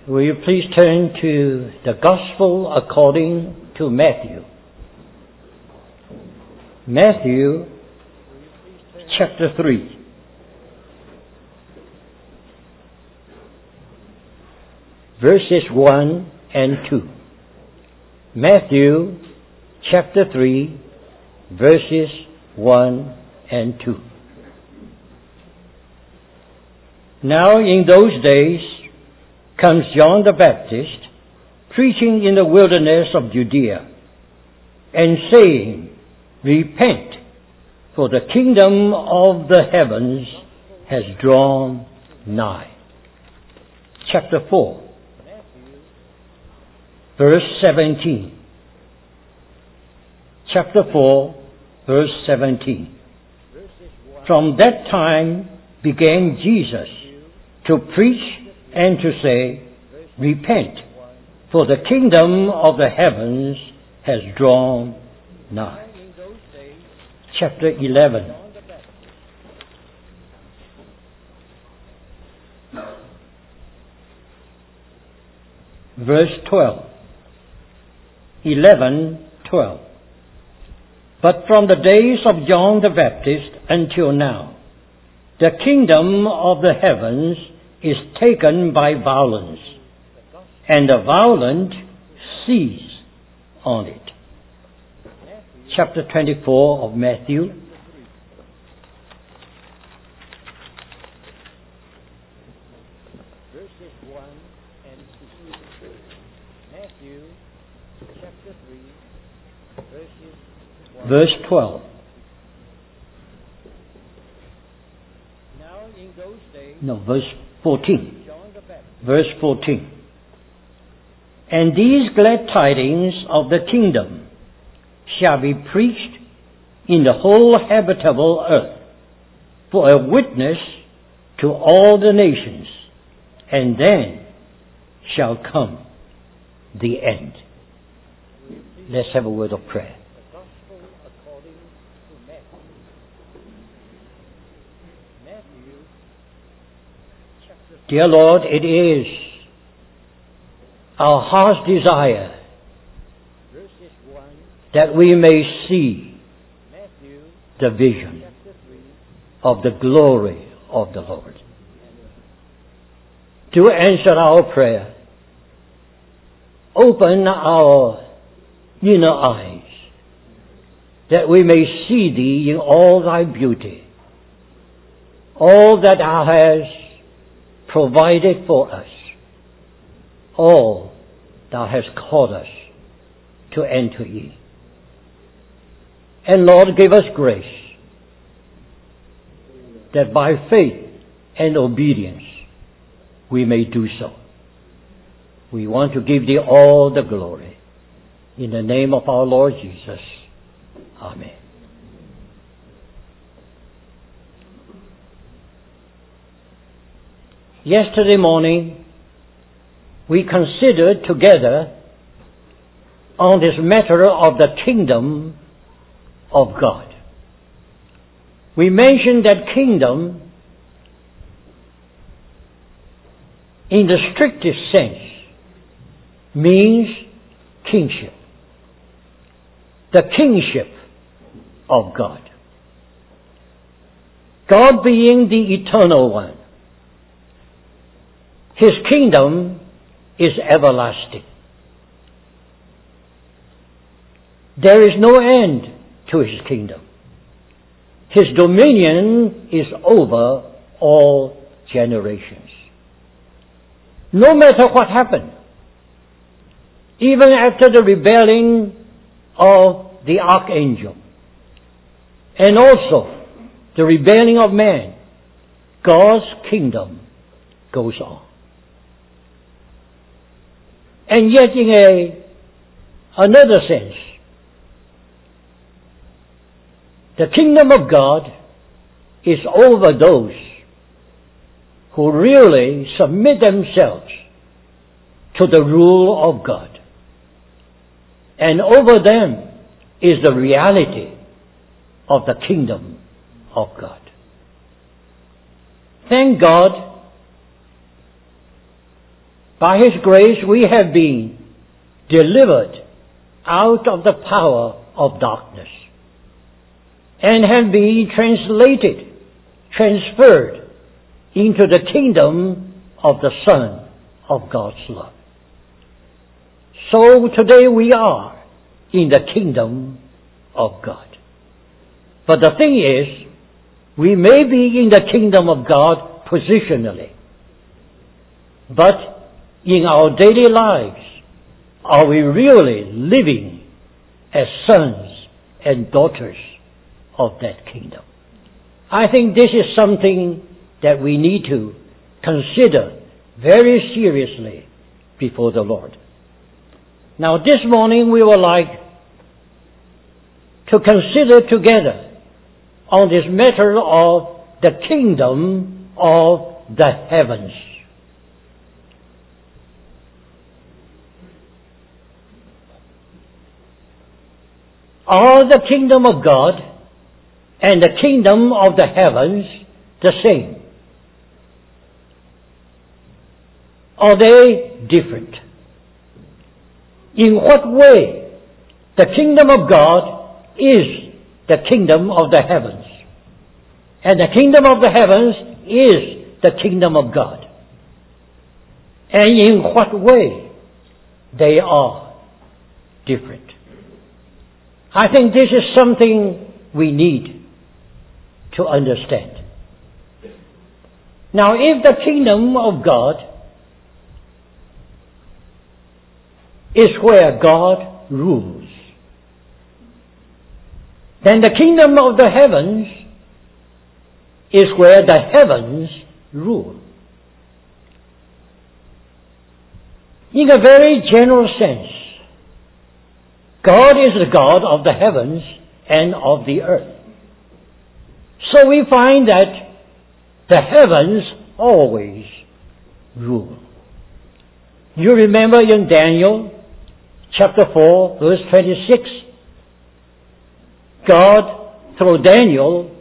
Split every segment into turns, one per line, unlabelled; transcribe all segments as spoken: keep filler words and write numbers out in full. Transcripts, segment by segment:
Will you please turn to the Gospel according to Matthew. Matthew chapter three. Verses one and two. Matthew chapter three, verses one and two. Now in those days comes John the Baptist, preaching in the wilderness of Judea, and saying, Repent, for the kingdom of the heavens has drawn nigh. Chapter four, verse seventeen. Chapter four, verse seventeen. From that time began Jesus to preach and to say, Repent, for the kingdom of the heavens has drawn nigh. Chapter eleven. Verse twelve. eleven, twelve. But from the days of John the Baptist until now, the kingdom of the heavens is taken by violence, and the violent seize on it. Chapter twenty-four of Matthew. Verses one and two. Matthew chapter three, verses one. Verse twelve. Now in those days. No, verse fourteen. Verse fourteen. And these glad tidings of the kingdom shall be preached in the whole habitable earth for a witness to all the nations, and then shall come the end. Let's have a word of prayer. Dear Lord, it is our heart's desire that we may see the vision of the glory of the Lord. To answer our prayer, open our inner eyes that we may see Thee in all Thy beauty, all that Thou hast provided for us, all Thou hast called us to enter in. And Lord, give us grace that by faith and obedience we may do so. We want to give Thee all the glory. In the name of our Lord Jesus. Amen. Yesterday morning, we considered together on this matter of the kingdom of God. We mentioned that kingdom, in the strictest sense, means kingship. The kingship of God. God being the eternal one. His kingdom is everlasting. There is no end to His kingdom. His dominion is over all generations. No matter what happened, even after the rebellion of the archangel, and also the rebellion of man, God's kingdom goes on. And yet in a another sense, the kingdom of God is over those who really submit themselves to the rule of God. And over them is the reality of the kingdom of God. Thank God by His grace we have been delivered out of the power of darkness and have been translated, transferred into the kingdom of the Son of God's love. So today we are in the kingdom of God. But the thing is, we may be in the kingdom of God positionally, but in our daily lives, are we really living as sons and daughters of that kingdom? I think this is something that we need to consider very seriously before the Lord. Now this morning we would like to consider together on this matter of the kingdom of the heavens. Are the kingdom of God and the kingdom of the heavens the same? Are they different? In what way the kingdom of God is the kingdom of the heavens, and the kingdom of the heavens is the kingdom of God, and in what way they are different? I think this is something we need to understand. Now, if the kingdom of God is where God rules, then the kingdom of the heavens is where the heavens rule. In a very general sense, God is the God of the heavens and of the earth. So we find that the heavens always rule. You remember in Daniel chapter four, verse twenty-six, God, through Daniel,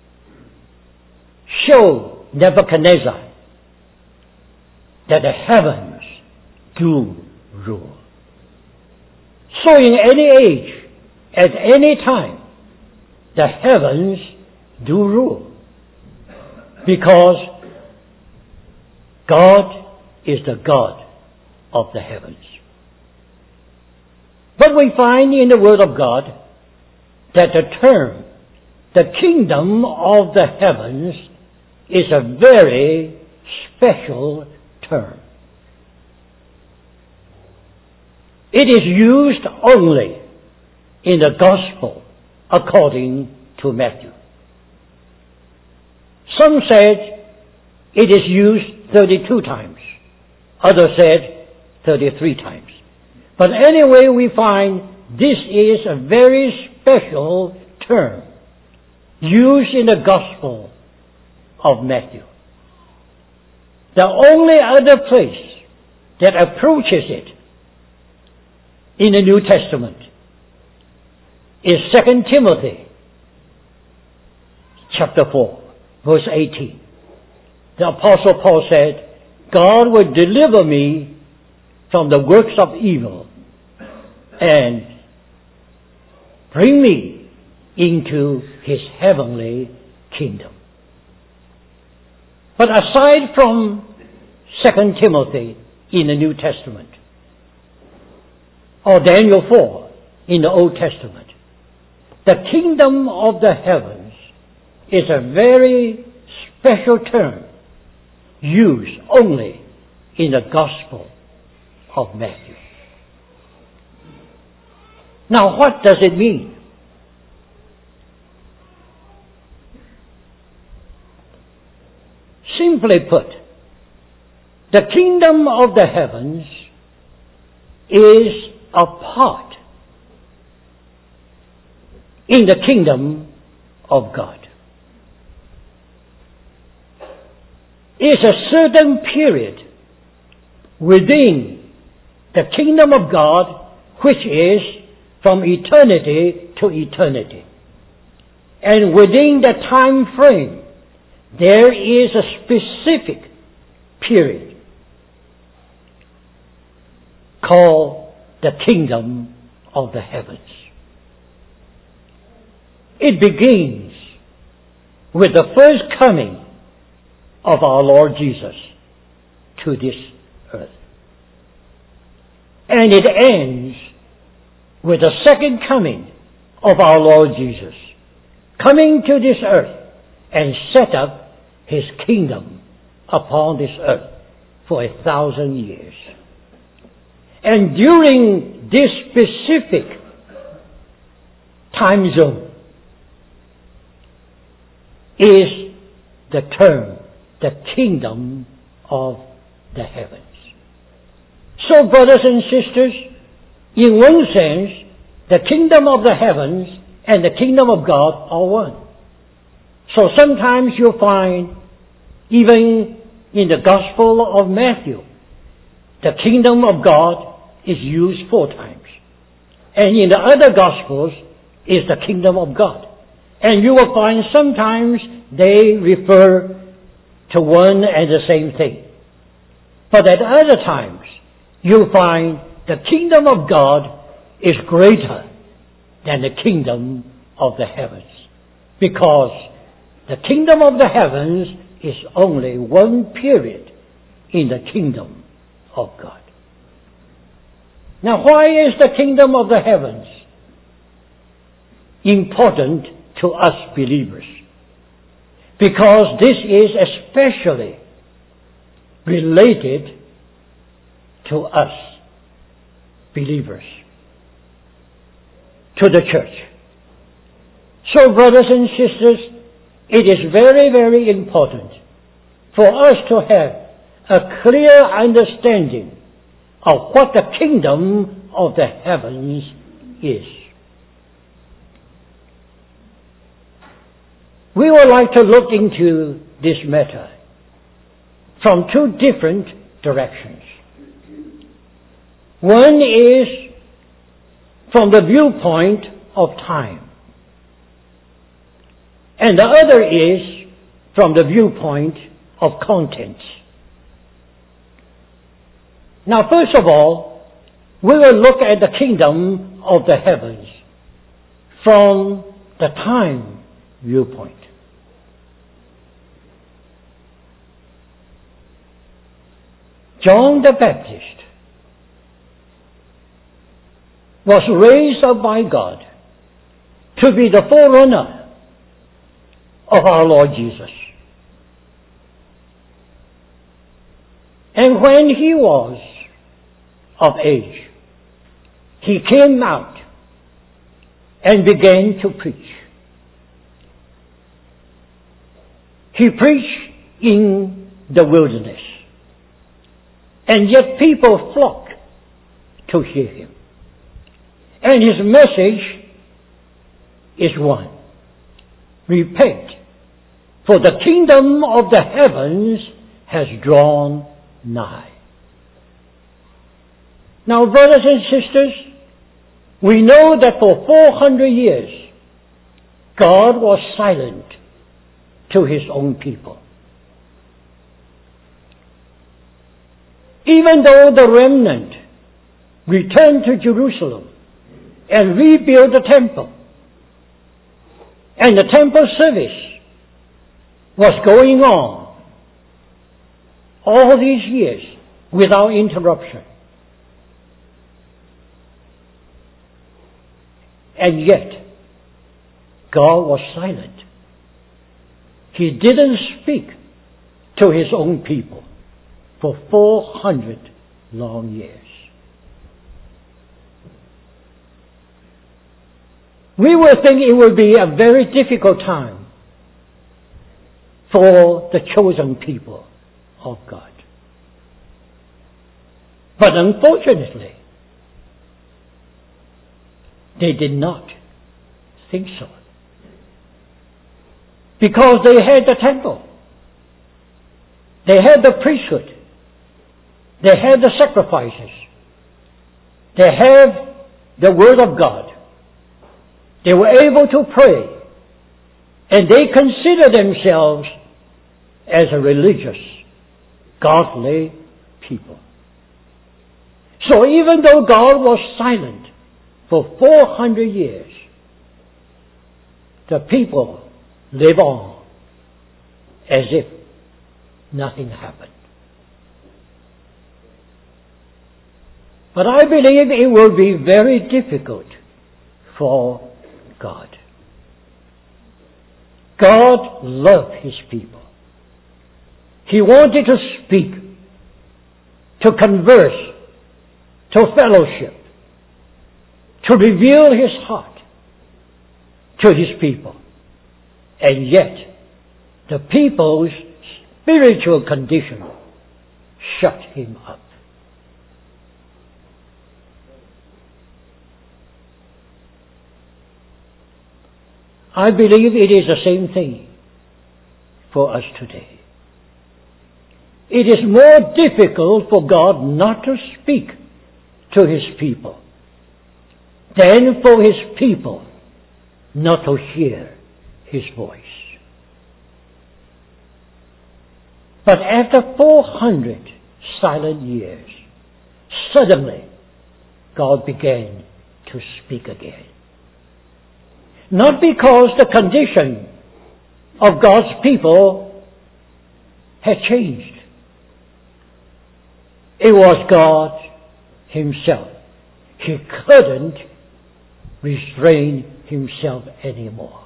showed Nebuchadnezzar that the heavens do rule. So in any age, at any time, the heavens do rule, because God is the God of the heavens. But we find in the Word of God that the term, the kingdom of the heavens, is a very special term. It is used only in the Gospel according to Matthew. Some said it is used thirty-two times. Others said thirty-three times. But anyway, we find this is a very special term used in the Gospel of Matthew. The only other place that approaches it in the New Testament is Second Timothy chapter four, verse eighteen. The Apostle Paul said, God will deliver me from the works of evil and bring me into His heavenly kingdom. But aside from Second Timothy in the New Testament, or Daniel four in the Old Testament, the kingdom of the heavens is a very special term used only in the Gospel of Matthew. Now, what does it mean? Simply put, the kingdom of the heavens is a part in the kingdom of God. It's a certain period within the kingdom of God which is from eternity to eternity. And within the time frame, there is a specific period called the kingdom of the heavens. It begins with the first coming of our Lord Jesus to this earth. And it ends with the second coming of our Lord Jesus, coming to this earth and set up His kingdom upon this earth for a thousand years. And during this specific time zone is the term, the kingdom of the heavens. So, brothers and sisters, in one sense, the kingdom of the heavens and the kingdom of God are one. So sometimes you'll find, even in the Gospel of Matthew, the kingdom of God is used four times. And in the other Gospels is the kingdom of God. And you will find sometimes they refer to one and the same thing. But at other times, you'll find the kingdom of God is greater than the kingdom of the heavens. Because the kingdom of the heavens is only one period in the kingdom of God. Now, why is the kingdom of the heavens important to us believers? Because this is especially related to us believers, to the church. So, brothers and sisters, it is very, very important for us to have a clear understanding of what the kingdom of the heavens is. We would like to look into this matter from two different directions. One is from the viewpoint of time, and the other is from the viewpoint of content. Now, first of all, we will look at the kingdom of the heavens from the time viewpoint. John the Baptist was raised up by God to be the forerunner of our Lord Jesus. And when he was of age, he came out and began to preach. He preached in the wilderness, and yet people flocked to hear him. And his message is one: repent, for the kingdom of the heavens has drawn nigh. Now, brothers and sisters, we know that for four hundred years, God was silent to His own people. Even though the remnant returned to Jerusalem and rebuilt the temple, and the temple service was going on all these years without interruption. And yet, God was silent. He didn't speak to His own people for four hundred long years. We will think it will be a very difficult time for the chosen people of God. But unfortunately, they did not think so. Because they had the temple. They had the priesthood. They had the sacrifices. They had the Word of God. They were able to pray. And they consider themselves as a religious, godly people. So even though God was silent for four hundred years, the people live on as if nothing happened. But I believe it will be very difficult for God. God loved His people. He wanted to speak, to converse, to fellowship, to reveal His heart to His people. And yet, the people's spiritual condition shut Him up. I believe it is the same thing for us today. It is more difficult for God not to speak to His people than for His people not to hear His voice. But after four hundred silent years, suddenly God began to speak again. Not because the condition of God's people had changed. It was God Himself. He couldn't restrain Himself anymore.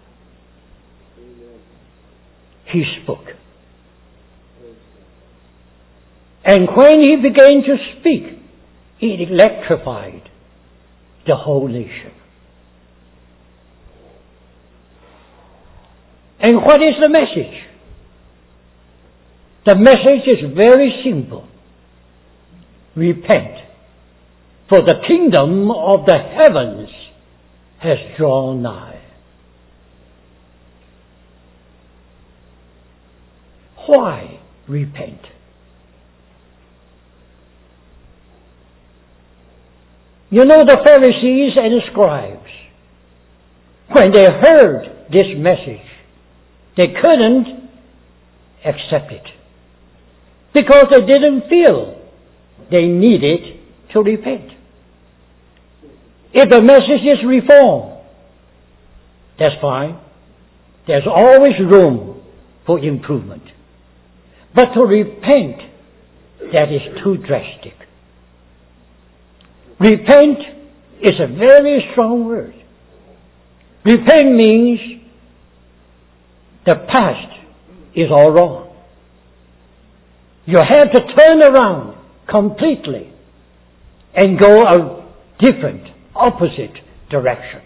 He spoke. And when He began to speak, it electrified the whole nation. And what is the message? The message is very simple. Repent, for the kingdom of the heavens has drawn nigh. Why repent? You know, the Pharisees and the scribes, when they heard this message, they couldn't accept it because they didn't feel they needed to repent. If the message is reform, that's fine. There's always room for improvement. But to repent, that is too drastic. Repent is a very strong word. Repent means the past is all wrong. You have to turn around completely and go a different, opposite direction.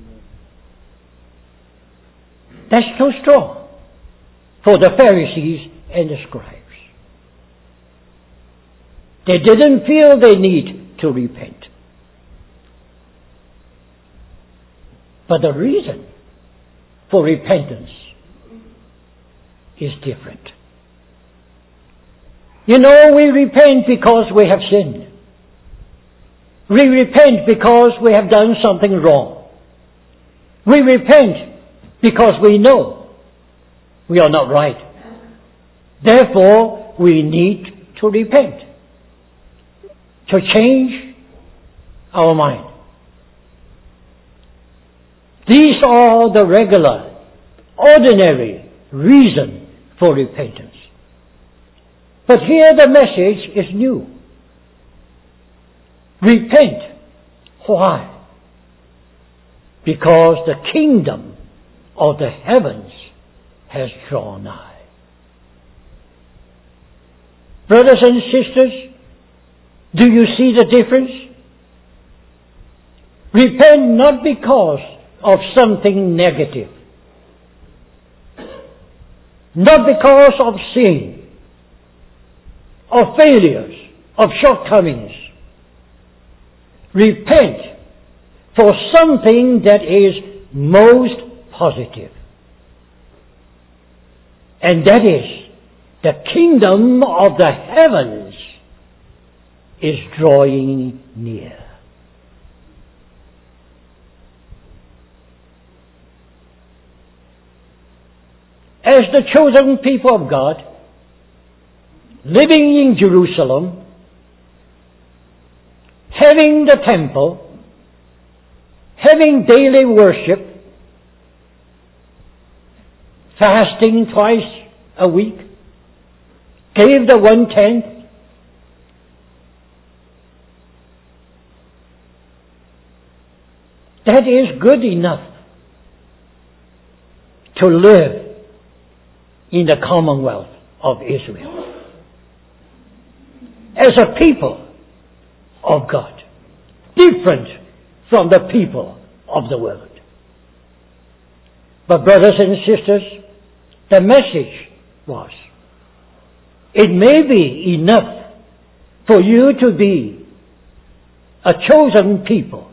That's too strong for the Pharisees and the scribes. They didn't feel they need to repent. But the reason for repentance is different. You know, we repent because we have sinned. We repent because we have done something wrong. We repent because we know we are not right. Therefore, we need to repent, to change our mind. These are the regular, ordinary reason for repentance. But here the message is new. Repent. Why? Because the kingdom of the heavens has drawn nigh. Brothers and sisters, do you see the difference? Repent not because of something negative, not because of sin, of failures, of shortcomings. Repent for something that is most positive. And that is, the kingdom of the heavens is drawing near. As the chosen people of God, living in Jerusalem, having the temple, having daily worship, fasting twice a week, gave the one-tenth. That is good enough to live in the commonwealth of Israel as a people of God, different from the people of the world. But brothers and sisters, the message was, it may be enough for you to be a chosen people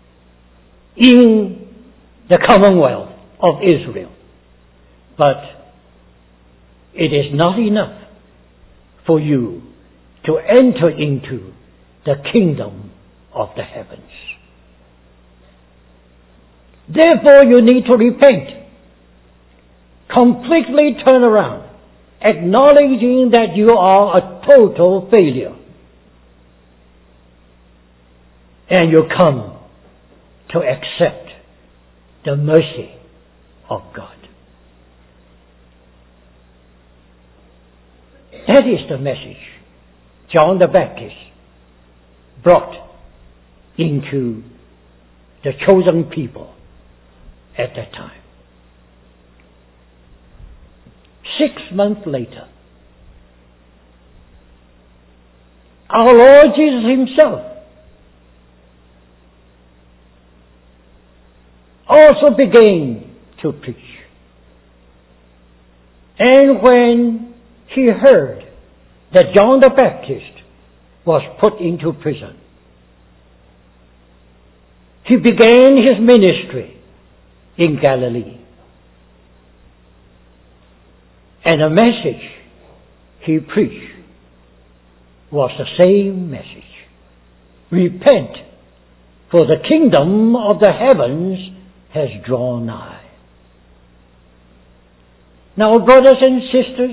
in the commonwealth of Israel, but it is not enough for you to enter into the kingdom of the heavens. Therefore, you need to repent, completely turn around, acknowledging that you are a total failure, and you come to accept the mercy of God. That is the message John the Baptist brought into the chosen people at that time. Six months later, our Lord Jesus Himself also began to preach. And when He heard that John the Baptist was put into prison, He began His ministry in Galilee. And the message He preached was the same message. Repent, for the kingdom of the heavens has drawn nigh. Now, brothers and sisters,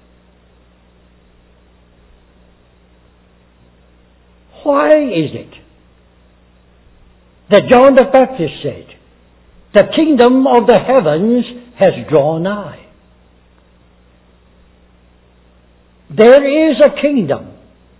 why is it that John the Baptist said, the kingdom of the heavens has drawn nigh? There is a kingdom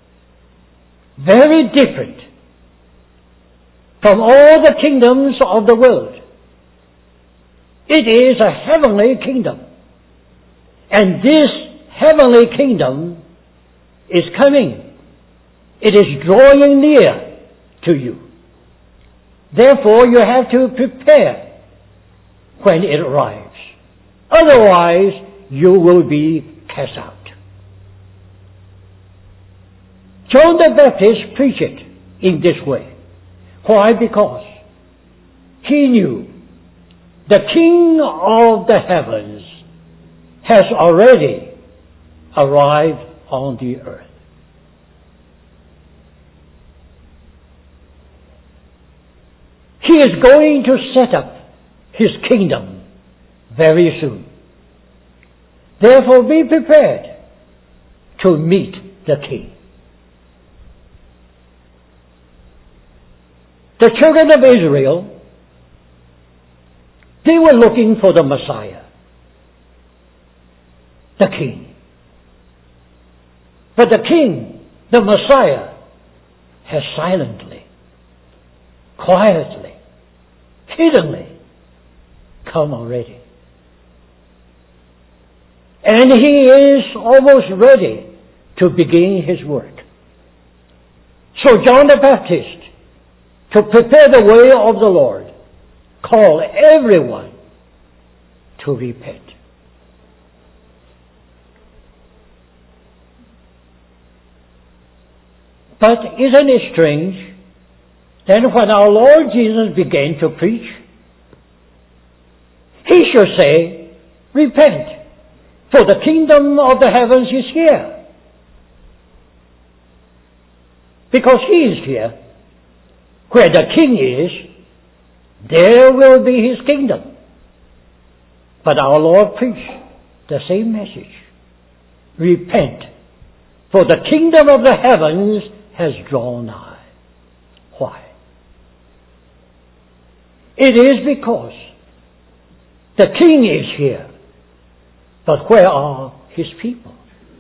very different from all the kingdoms of the world. It is a heavenly kingdom. And this heavenly kingdom is coming. It is drawing near to you. Therefore, you have to prepare when it arrives. Otherwise, you will be cast out. John the Baptist preached it in this way. Why? Because he knew the King of the heavens has already arrived on the earth. He is going to set up His kingdom very soon. Therefore, be prepared to meet the King. The children of Israel, they were looking for the Messiah, the King. But the King, the Messiah, has silently, quietly, hiddenly come already. And He is almost ready to begin His work. So John the Baptist, to prepare the way of the Lord, called everyone to repent. But isn't it strange that when our Lord Jesus began to preach, He should say, repent, for the kingdom of the heavens is here. Because He is here. Where the King is, there will be His kingdom. But our Lord preached the same message. Repent, for the kingdom of the heavens has drawn nigh. Why? It is because the king is here, but where are his people?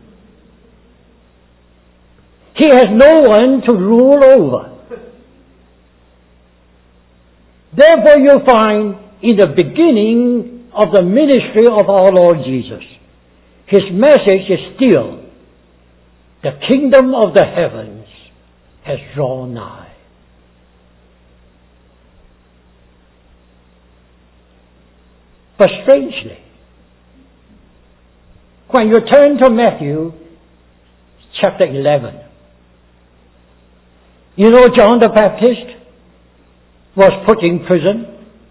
He has no one to rule over. Therefore you find in the beginning of the ministry of our Lord Jesus, his message is still, the kingdom of the heavens has drawn nigh. But strangely, when you turn to Matthew chapter eleven, you know John the Baptist was put in prison.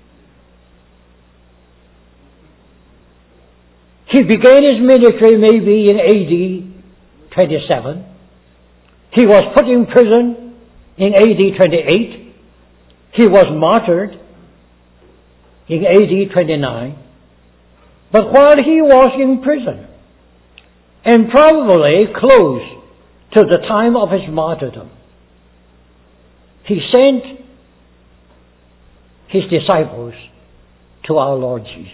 He began his ministry maybe in A D twenty-seven. He was put in prison in A D twenty-eight. He was martyred in A D twenty-nine. But while he was in prison, and probably close to the time of his martyrdom, he sent his disciples to our Lord Jesus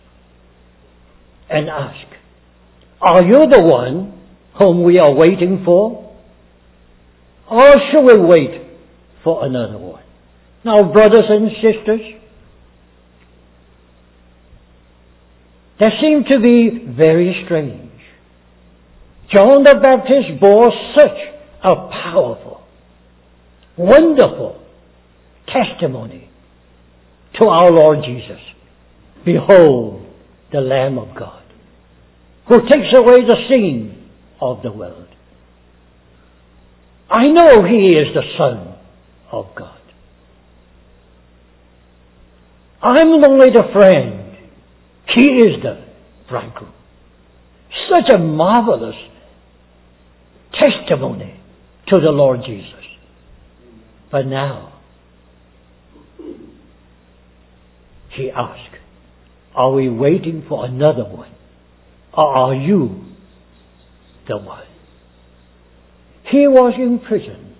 and asked, "Are you the one whom we are waiting for? Or should we wait for another one?" Now, brothers and sisters, that seemed to be very strange. John the Baptist bore such a powerful, wonderful testimony to our Lord Jesus. "Behold, the Lamb of God, who takes away the sin of the world. I know he is the Son of God. I'm only the friend. He is the bridegroom." Such a marvelous testimony to the Lord Jesus. But now, he asked, "Are we waiting for another one? Or are you the one?" He was in prison,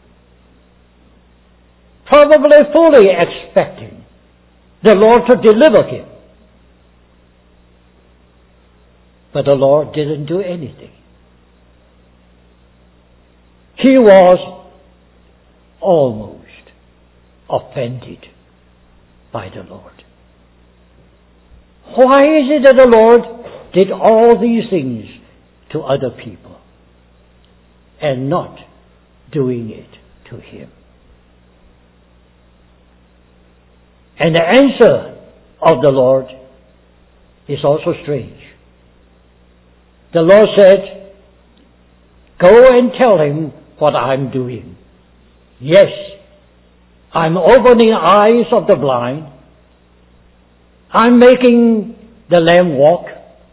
probably fully expecting the Lord to deliver him. But the Lord didn't do anything. He was almost offended by the Lord. Why is it that the Lord did all these things to other people and not doing it to him? And the answer of the Lord is also strange. The Lord said, "Go and tell him what I'm doing. Yes, I'm opening eyes of the blind. I'm making the lame walk,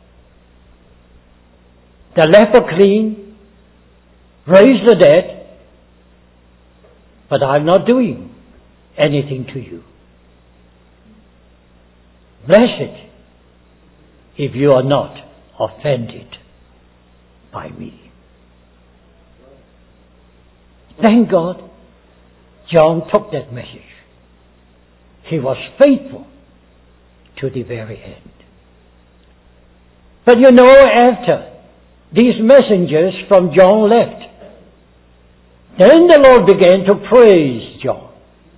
the leper clean, raise the dead, but I'm not doing anything to you. Blessed if you are not offended by me." Thank God, John took that message. He was faithful to the very end. But you know, after these messengers from John left, then the Lord began to praise John.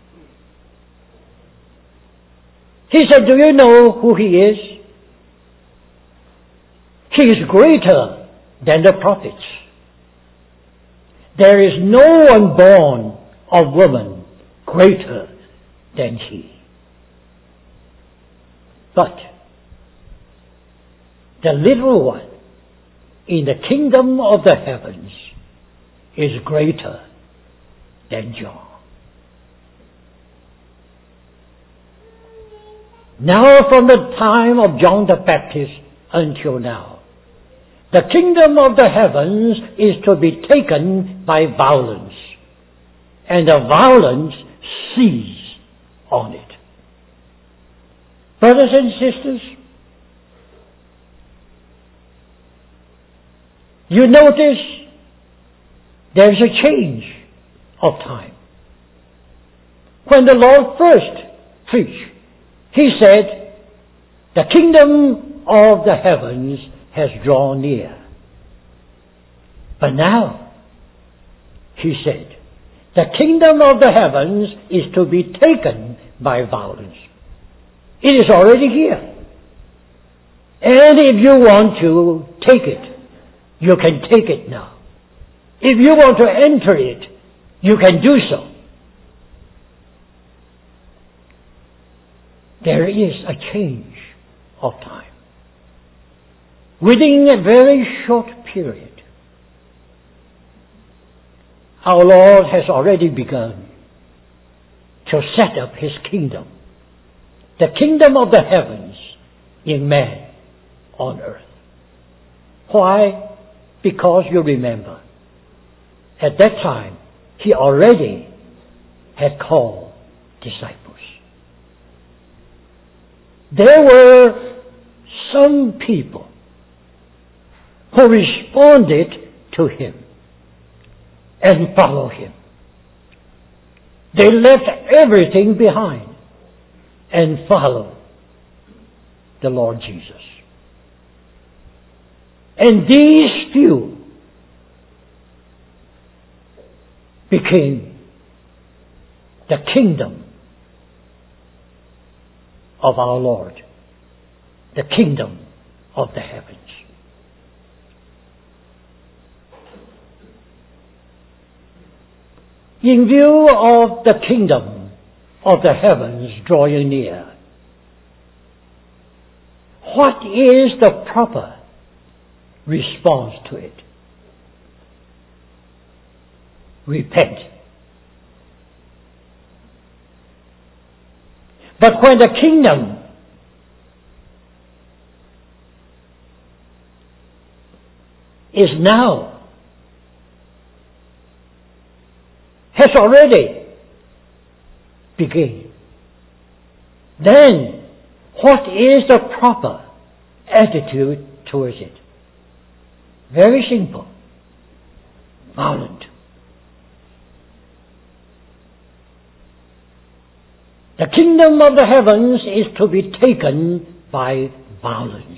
He said, "Do you know who he is? He is greater than the prophets. There is no one born of woman greater than he. But the little one in the kingdom of the heavens is greater than John." Now, from the time of John the Baptist until now, the kingdom of the heavens is to be taken by violence, and the violence seize on it. Brothers and sisters, you notice there's a change of time. when the Lord first preached, He said, the kingdom of the heavens has drawn near. But now, He said, the kingdom of the heavens is to be taken by violence. It is already here. And if you want to take it, you can take it now. If you want to enter it, you can do so. There is a change of time. Within a very short period, our Lord has already begun to set up His kingdom, the kingdom of the heavens in man on earth. Why? Because you remember, at that time, He already had called disciples. There were some people who responded to Him and followed Him. They left everything behind and followed the Lord Jesus. And these few became the kingdom of our Lord, the kingdom of the heavens. In view of the kingdom of the heavens drawing near, what is the proper response to it? Repent. But when the kingdom is now, has already begun, then what is the proper attitude towards it? Very simple. Violent. The kingdom of the heavens is to be taken by violence.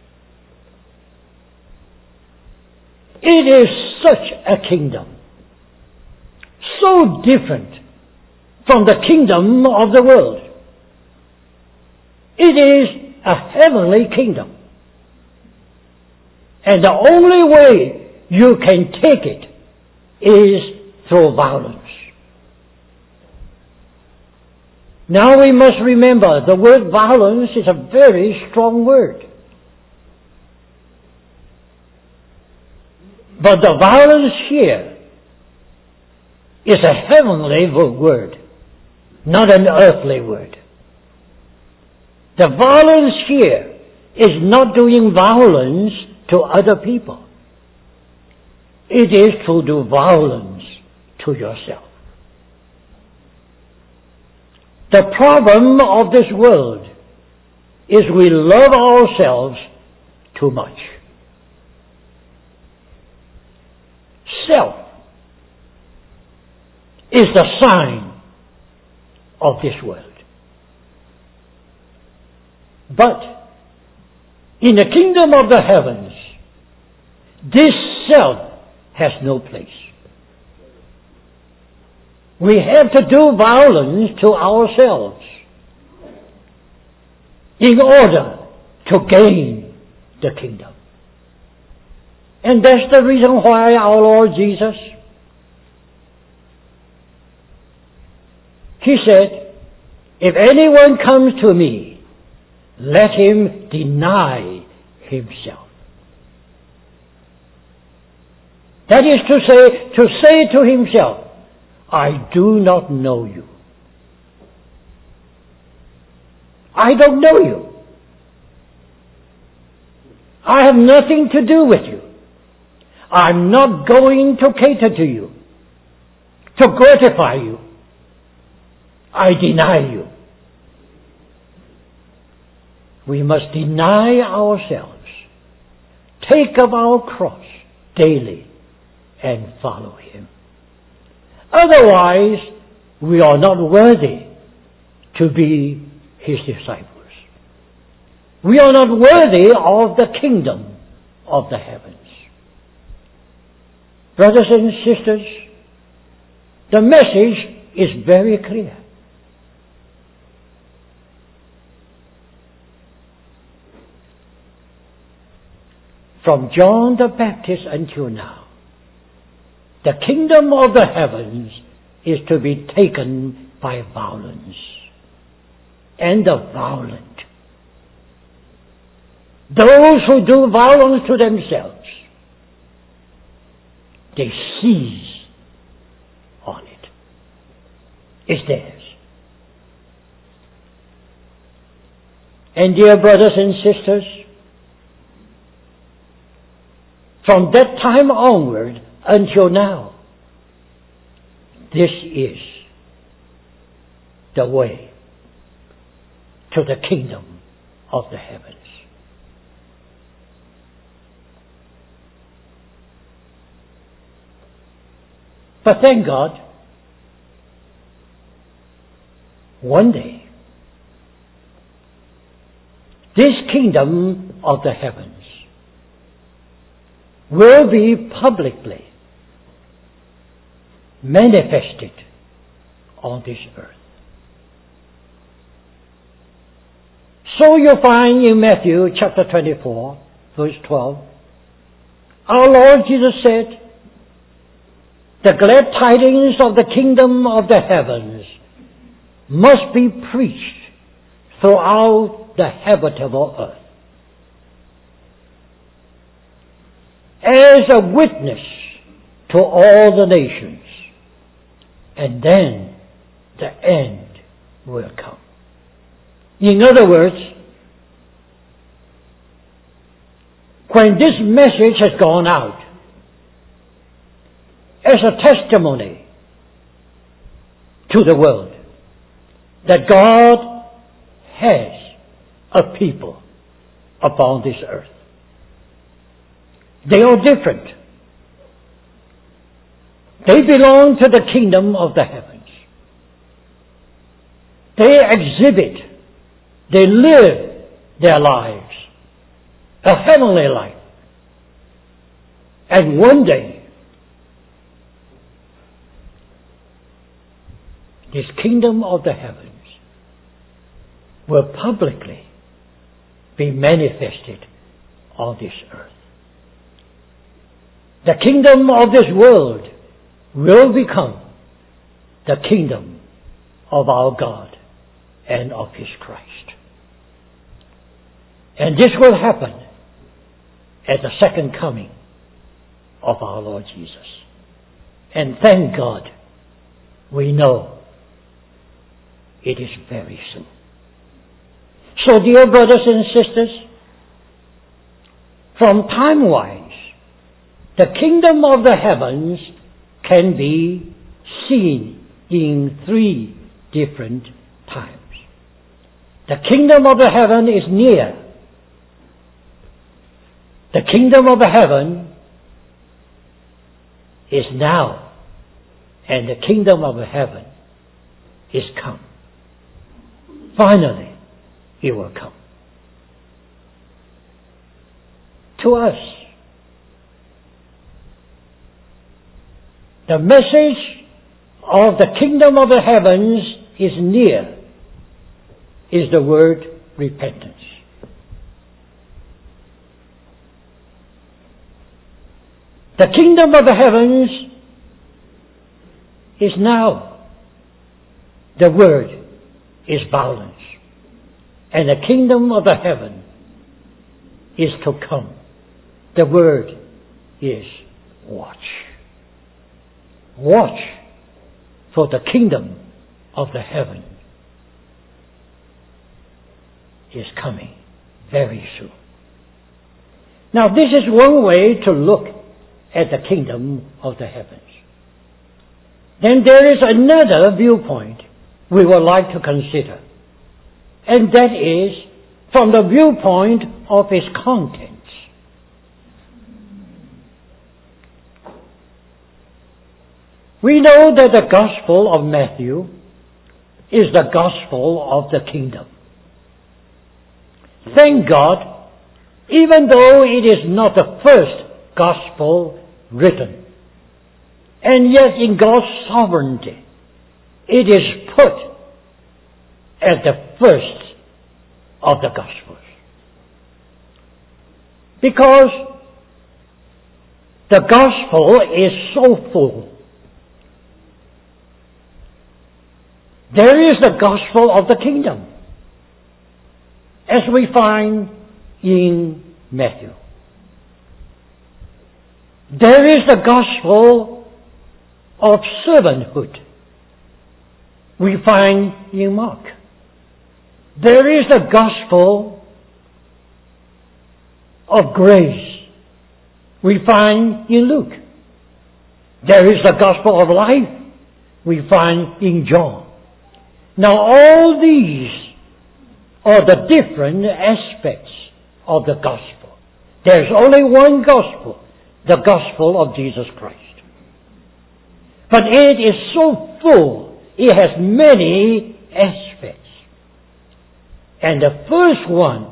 It is such a kingdom, so different from the kingdom of the world. It is a heavenly kingdom. And the only way you can take it is through violence. Now we must remember, the word violence is a very strong word. But the violence here is a heavenly word, not an earthly word. The violence here is not doing violence to other people. It is to do violence to yourself. The problem of this world is we love ourselves too much. Self is the sign of this world. But in the kingdom of the heavens, this self has no place. We have to do violence to ourselves in order to gain the kingdom. And that's the reason why our Lord Jesus, He said, if anyone comes to me, let him deny himself. That is to say, to say to himself, I do not know you. I don't know you. I have nothing to do with you. I'm not going to cater to you, to gratify you. I deny you. We must deny ourselves, take up our cross daily, and follow Him. Otherwise, we are not worthy to be His disciples. We are not worthy of the kingdom of the heavens. Brothers and sisters, the message is very clear. From John the Baptist until now, the kingdom of the heavens is to be taken by violence, and the violent. Those who do violence to themselves, they seize on it. It's theirs. And dear brothers and sisters, from that time onward until now, this is the way to the kingdom of the heavens. But thank God, one day, this kingdom of the heavens will be publicly manifested on this earth. So you find in Matthew chapter twenty-four, verse twelve, our Lord Jesus said, the glad tidings of the kingdom of the heavens must be preached throughout the habitable earth as a witness to all the nations, and then the end will come. In other words, when this message has gone out as a testimony to the world that God has a people upon this earth, they are different. They belong to the kingdom of the heavens. They exhibit, they live their lives, a heavenly life. And one day, this kingdom of the heavens will publicly be manifested on this earth. The kingdom of this world will become the kingdom of our God and of His Christ. And this will happen at the second coming of our Lord Jesus. And thank God, we know it is very soon. So, dear brothers and sisters, from time-wise, the kingdom of the heavens can be seen in three different times. The kingdom of the heaven is near. The kingdom of the heaven is now. And the kingdom of the heaven is come. Finally, it will come. To us, the message of the kingdom of the heavens is near, is the word repentance. The kingdom of the heavens is now. The word is violence. And the kingdom of the heaven is to come. The word is watch. Watch, for the kingdom of the heaven is coming very soon. Now, this is one way to look at the kingdom of the heavens. Then there is another viewpoint we would like to consider, and that is from the viewpoint of its contents. We know that the Gospel of Matthew is the gospel of the kingdom. Thank God, even though it is not the first gospel written, and yet in God's sovereignty, it is put at the first of the Gospels. Because the Gospel is so full. There is the Gospel of the kingdom, as we find in Matthew. There is the Gospel of servanthood, we find in Mark. There is the Gospel of grace, we find in Luke. There is the Gospel of life, we find in John. Now all these are the different aspects of the gospel. There's only one gospel, the gospel of Jesus Christ. But it is so full, it has many aspects. And the first one,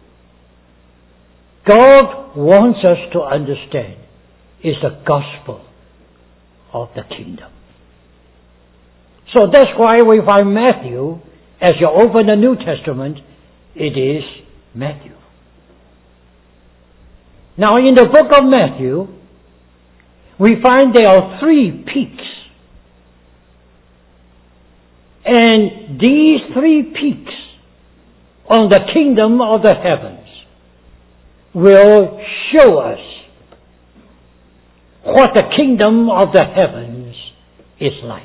God wants us to understand, is the gospel of the kingdom. So that's why we find Matthew, as you open the New Testament, it is Matthew. Now in the book of Matthew, we find there are three peaks. And these three peaks on the kingdom of the heavens will show us what the kingdom of the heavens is like.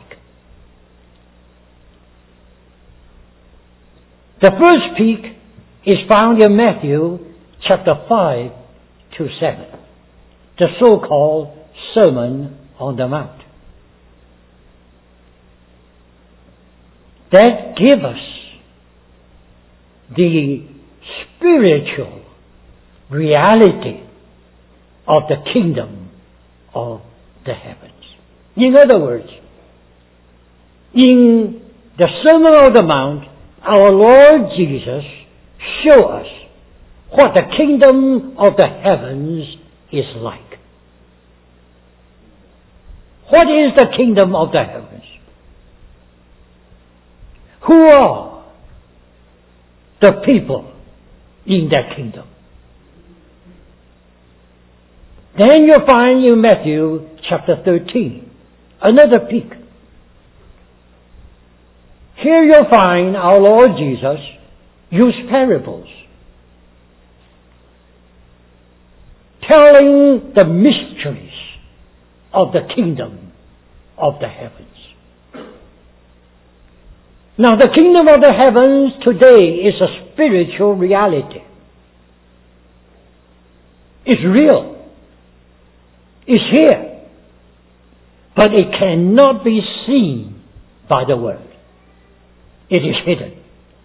The first peak is found in Matthew chapter five to seven, the so-called Sermon on the Mount. That gives us the spiritual reality of the kingdom of the heavens. In other words, in the Sermon on the Mount, our Lord Jesus shows us what the kingdom of the heavens is like. What is the kingdom of the heavens? Who are the people in that kingdom? Then you find in Matthew chapter thirteen, another peak. Here you'll find our Lord Jesus use parables, telling the mysteries of the kingdom of the heavens. Now the kingdom of the heavens today is a spiritual reality. It's real. It's here. But it cannot be seen by the world. It is hidden.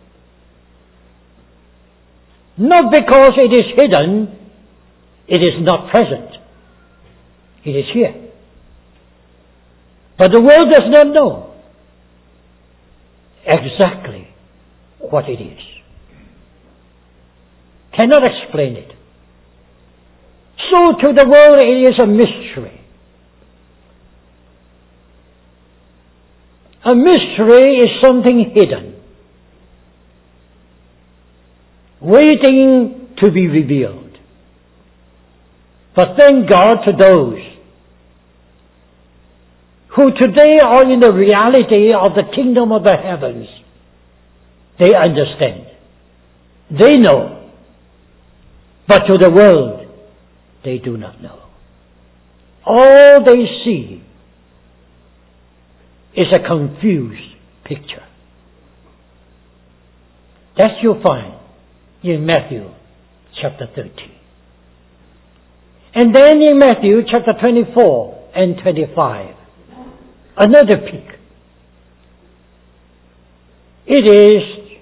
Not because it is hidden, it is not present. It is here. But the world does not know exactly what it is. Cannot explain it. So to the world it is a mystery. A mystery is something hidden, waiting to be revealed. But thank God to those who today are in the reality of the kingdom of the heavens. They understand. They know. But to the world, they do not know. All they see is a confused picture. That you'll find in Matthew chapter thirteen. And then in Matthew chapter twenty-four and twenty-five, another peak. It is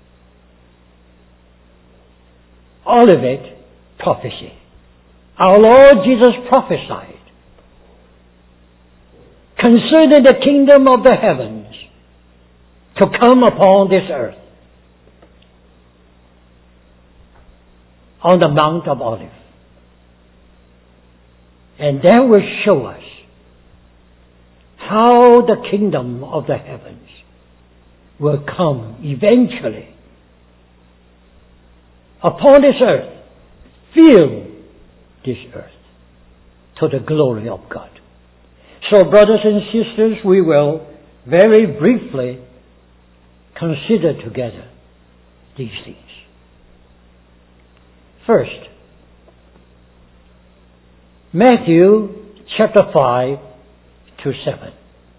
Olivet prophecy. Our Lord Jesus prophesied concerning the kingdom of the heavens to come upon this earth on the Mount of Olives. And that will show us how the kingdom of the heavens will come eventually upon this earth, fill this earth to the glory of God. So, brothers and sisters, we will very briefly consider together these things. First, Matthew chapter five to seven.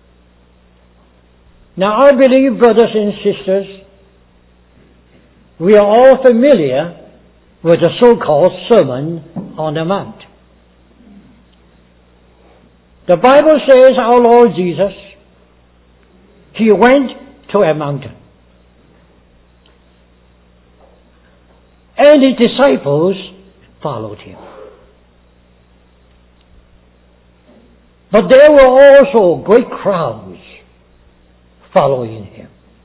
Now, I believe, brothers and sisters, we are all familiar with the so-called Sermon on the Mount. The Bible says our Lord Jesus, He went to a mountain. And His disciples followed Him. But there were also great crowds following Him.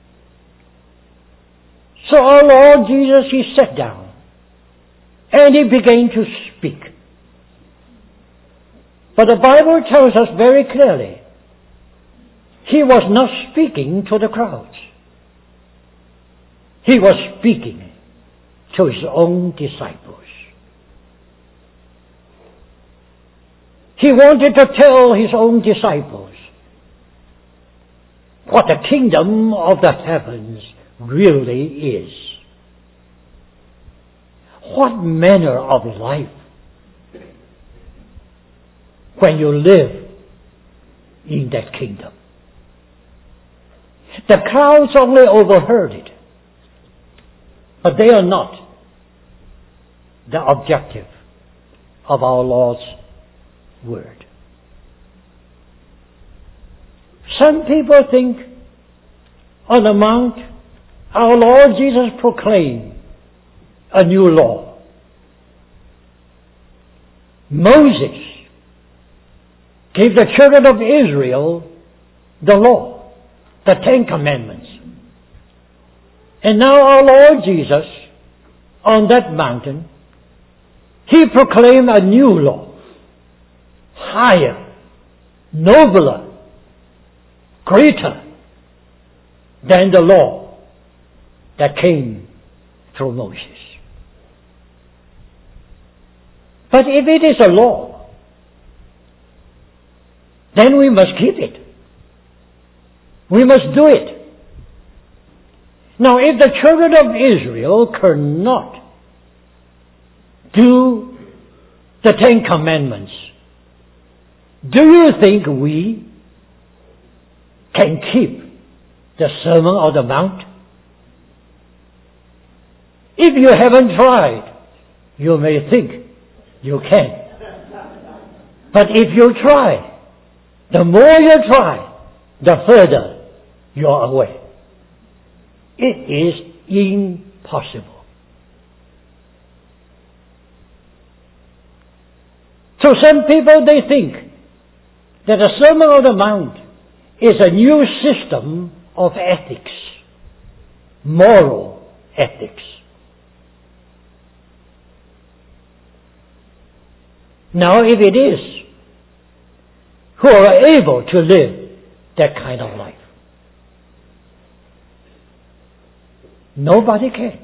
So our Lord Jesus, He sat down and He began to speak. But the Bible tells us very clearly, He was not speaking to the crowds. He was speaking to His own disciples. He wanted to tell His own disciples what the kingdom of the heavens really is. What manner of life when you live in that kingdom. The crowds only overheard it, but they are not the objective of our Lord's word. Some people think on the mount our Lord Jesus proclaimed a new law. Moses gave the children of Israel the law, the Ten Commandments. And now our Lord Jesus, on that mountain, He proclaimed a new law, higher, nobler, greater than the law that came through Moses. But if it is a law, then we must keep it. We must do it. Now, if the children of Israel cannot do the Ten Commandments, do you think we can keep the Sermon on the Mount? If you haven't tried, you may think you can. But if you try, the more you try, the further you are away. It is impossible. So some people, they think that the Sermon on the Mount is a new system of ethics, moral ethics. Now, if it is, who are able to live that kind of life? Nobody can.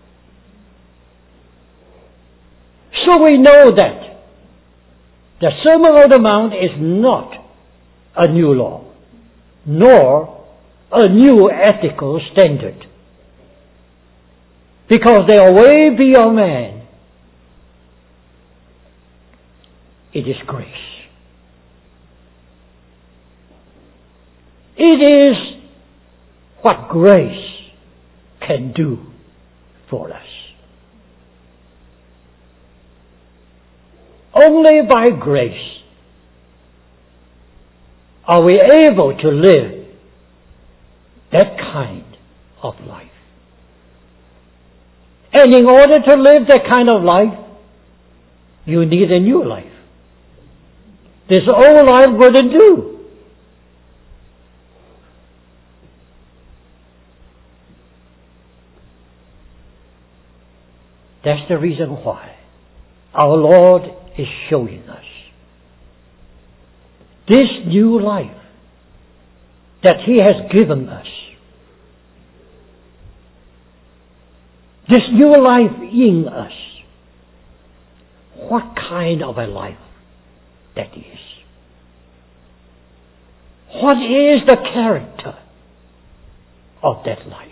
So we know that the Sermon on the Mount is not a new law, nor a new ethical standard, because they are way beyond man. It is grace. It is what grace can do for us. Only by grace are we able to live that kind of life. And in order to live that kind of life, you need a new life. This old life wouldn't do. That's the reason why our Lord is showing us this new life that He has given us. This new life in us. What kind of a life that is? What is the character of that life?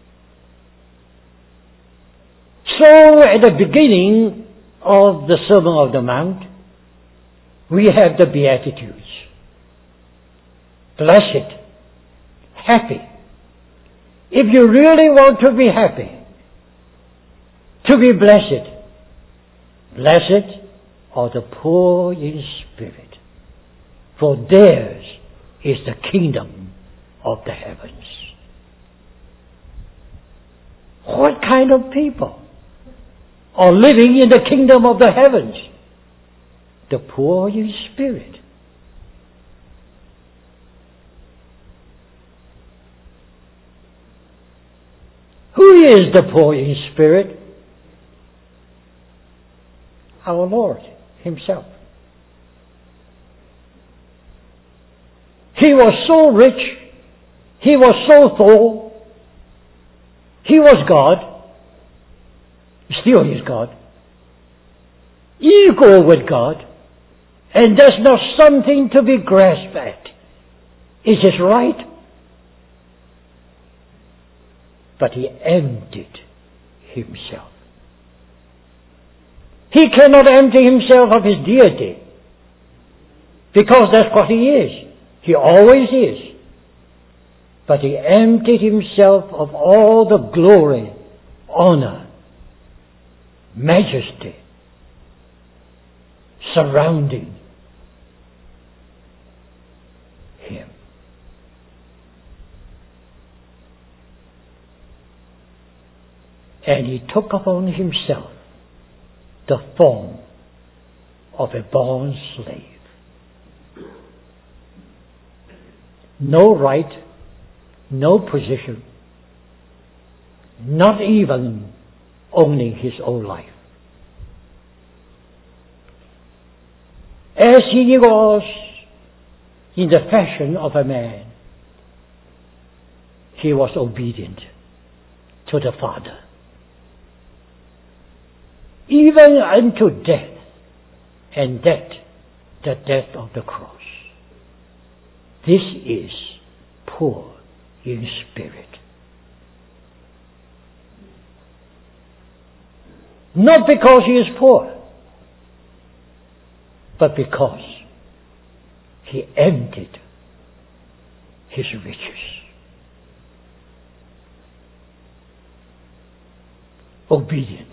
So at the beginning of the Sermon on the Mount, we have the Beatitudes. Blessed, happy. If you really want to be happy, to be blessed, blessed are the poor in spirit, for theirs is the kingdom of the heavens. What kind of people are living in the kingdom of the heavens? The poor in spirit. Who is the poor in spirit? Our Lord Himself. He was so rich, He was so full, He was God, still is God, equal with God, and that's not something to be grasped at. Is it right? But He emptied Himself. He cannot empty Himself of His deity, because that's what He is. He always is. But He emptied Himself of all the glory, honor, majesty surrounding Him. And He took upon Himself the form of a born slave. No right, no position, not even owning his own life. As he was in the fashion of a man, he was obedient to the Father, even unto death, and that the death of the cross. This is poor in spirit. Not because he is poor, but because he emptied his riches. Obedient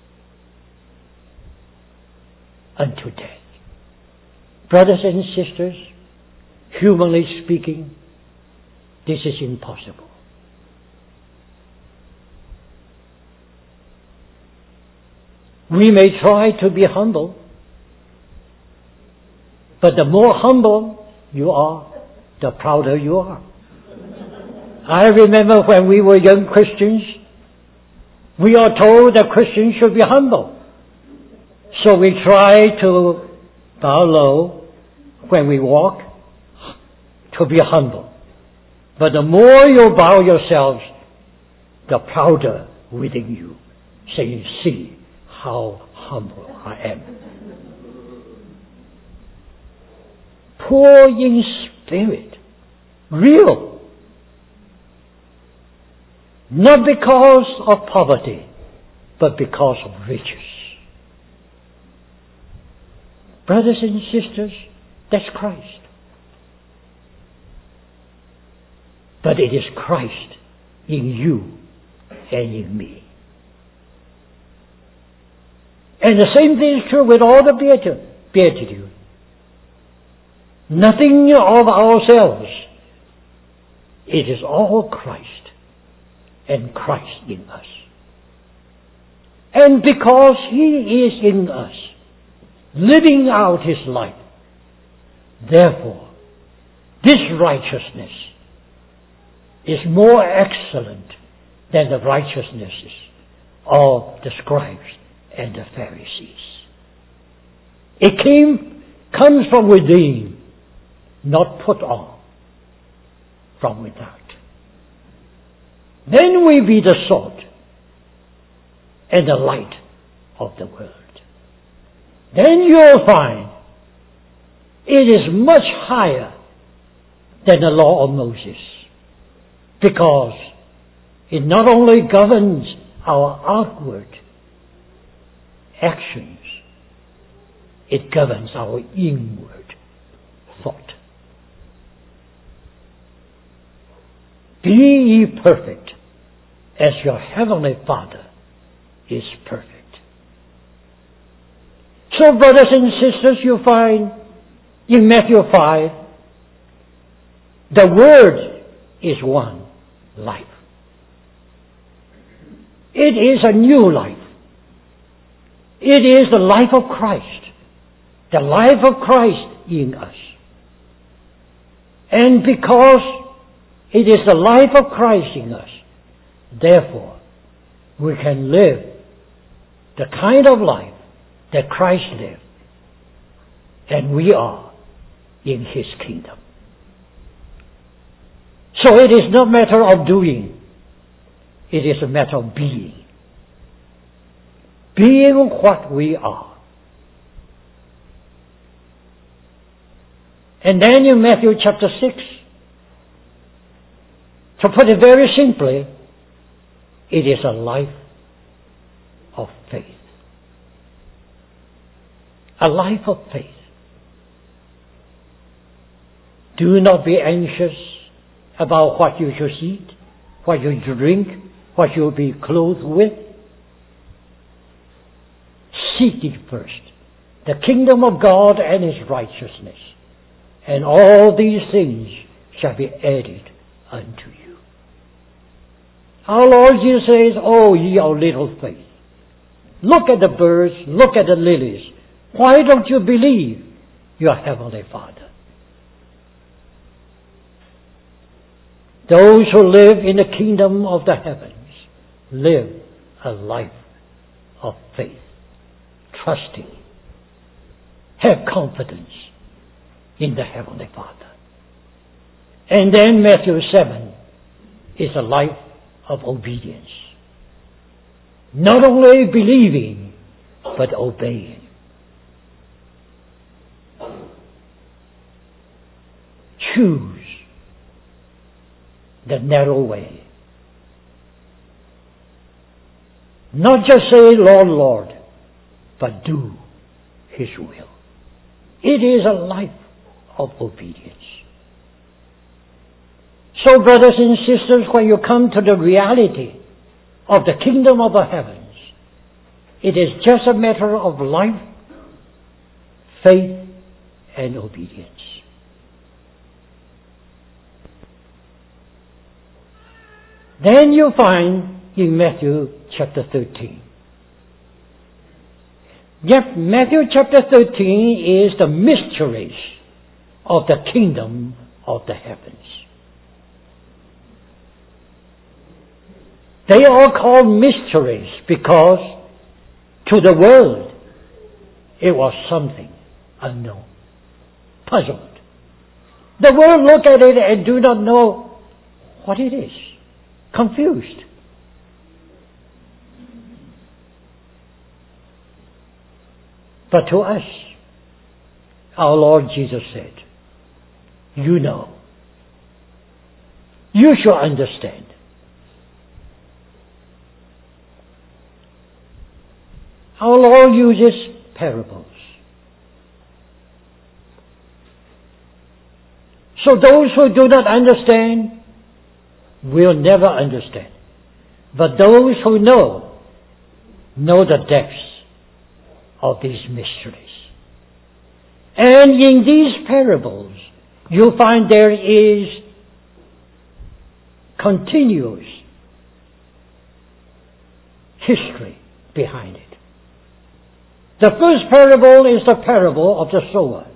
unto death. Brothers and sisters, humanly speaking, this is impossible. We may try to be humble, but the more humble you are, the prouder you are. I remember when we were young Christians, we are told that Christians should be humble. So we try to bow low when we walk, to be humble. But the more you bow yourselves, the prouder within you, saying, see how humble I am. Poor in spirit, real. Not because of poverty, but because of riches. Brothers and sisters, that's Christ. But it is Christ in you and in me. And the same thing is true with all the beatitude. Nothing of ourselves. It is all Christ and Christ in us. And because He is in us, living out His life, therefore, this righteousness is more excellent than the righteousnesses of the scribes and the Pharisees. It came, comes from within, not put on from without. Then we be the salt and the light of the world. Then you'll find it is much higher than the law of Moses, because it not only governs our outward actions, it governs our inward thought. Be ye perfect as your heavenly Father is perfect. So, brothers and sisters, you find in Matthew five, the Word is one life. It is a new life. It is the life of Christ. The life of Christ in us. And because it is the life of Christ in us, therefore, we can live the kind of life that Christ lived, and we are in His kingdom. So it is not a matter of doing, it is a matter of being. Being what we are. And then in Matthew chapter six, to put it very simply, it is a life of faith. A life of faith. Do not be anxious about what you shall eat, what you drink, what you will be clothed with. Seek ye first the kingdom of God and His righteousness, and all these things shall be added unto you. Our Lord Jesus says, "Oh, ye of little faith, look at the birds, look at the lilies. Why don't you believe your heavenly Father?" Those who live in the kingdom of the heavens live a life of faith, trusting, have confidence in the heavenly Father. And then Matthew seven is a life of obedience. Not only believing, but obeying. Choose the narrow way. Not just say, "Lord, Lord," but do His will. It is a life of obedience. So, brothers and sisters, when you come to the reality of the kingdom of the heavens, it is just a matter of life, faith, and obedience. Then you find in Matthew chapter thirteen. Yep, Matthew chapter thirteen is the mysteries of the kingdom of the heavens. They are called mysteries because to the world it was something unknown, puzzled. The world look at it and do not know what it is, confused. But to us, our Lord Jesus said, "You know. You shall understand." Our Lord uses parables. So those who do not understand will never understand. But those who know, know the depths of these mysteries. And in these parables, you find there is continuous history behind it. The first parable is the parable of the sower.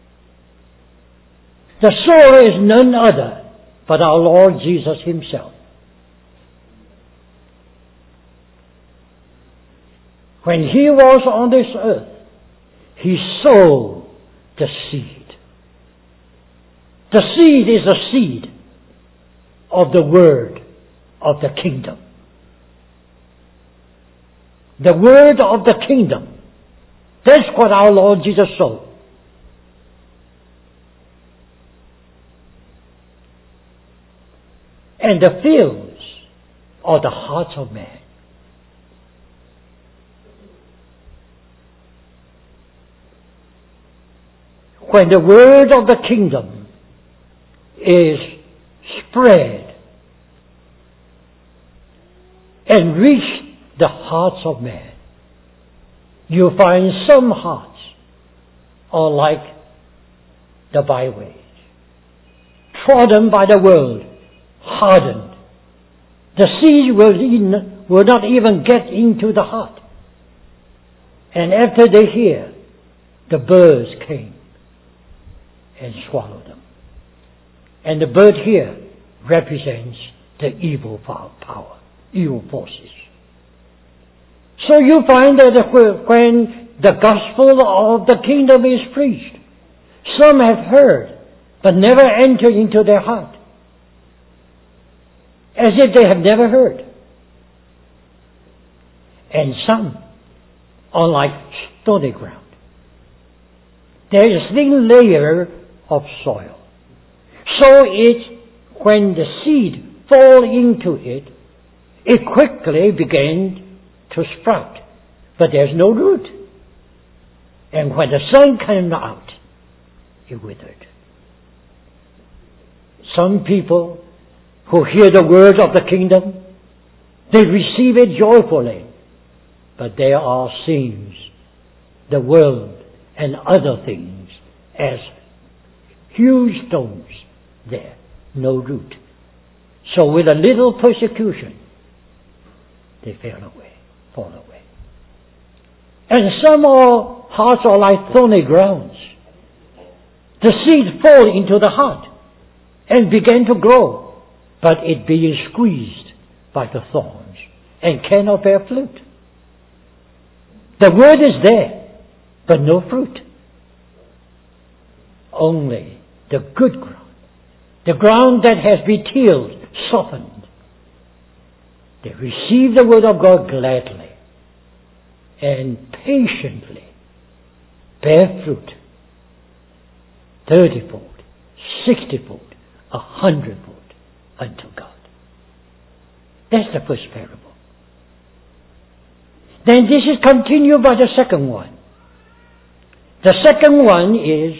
The sower is none other but our Lord Jesus Himself, when he was on this earth, he sowed the seed. The seed is the seed of the word of the kingdom. The word of the kingdom. That's what our Lord Jesus sowed. And the fields are the hearts of man. When the word of the kingdom is spread and reach the hearts of man, you find some hearts are like the byways, trodden by the world, hardened. The seed will, in, will not even get into the heart. And after they hear, the birds came and swallowed them. And the bird here represents the evil power, evil forces. So you find that when the gospel of the kingdom is preached, some have heard, but never entered into their heart, as if they have never heard. And some are like stony ground. There is a thin layer of soil. So it, when the seed fall into it, it quickly begins to sprout, but there's no root. And when the sun came out, it withered. Some people who hear the word of the kingdom, they receive it joyfully, but there are sins, the world and other things as huge stones there, no root. So with a little persecution, they fell away, fall away. And some are, hearts are like thorny grounds. The seed fall into the heart and begin to grow, but it being squeezed by the thorns and cannot bear fruit. The word is there, but no fruit. Only the good ground, the ground that has been tilled, softened. They receive the word of God gladly and patiently bear fruit, thirty-fold, sixty-fold, a hundredfold unto God. That's the first parable. Then this is continued by the second one. The second one is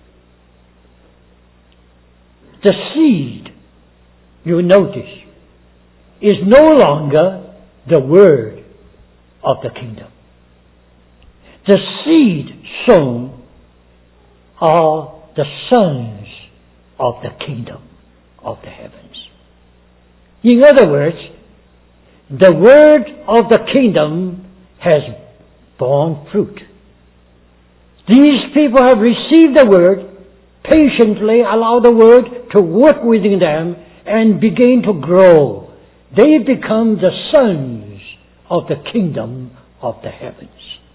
the seed, you notice, is no longer the word of the kingdom. The seed sown are the sons of the kingdom of the heavens. In other words, the word of the kingdom has borne fruit. These people have received the word, patiently allow the word to work within them and begin to grow. They become the sons of the kingdom of the heavens.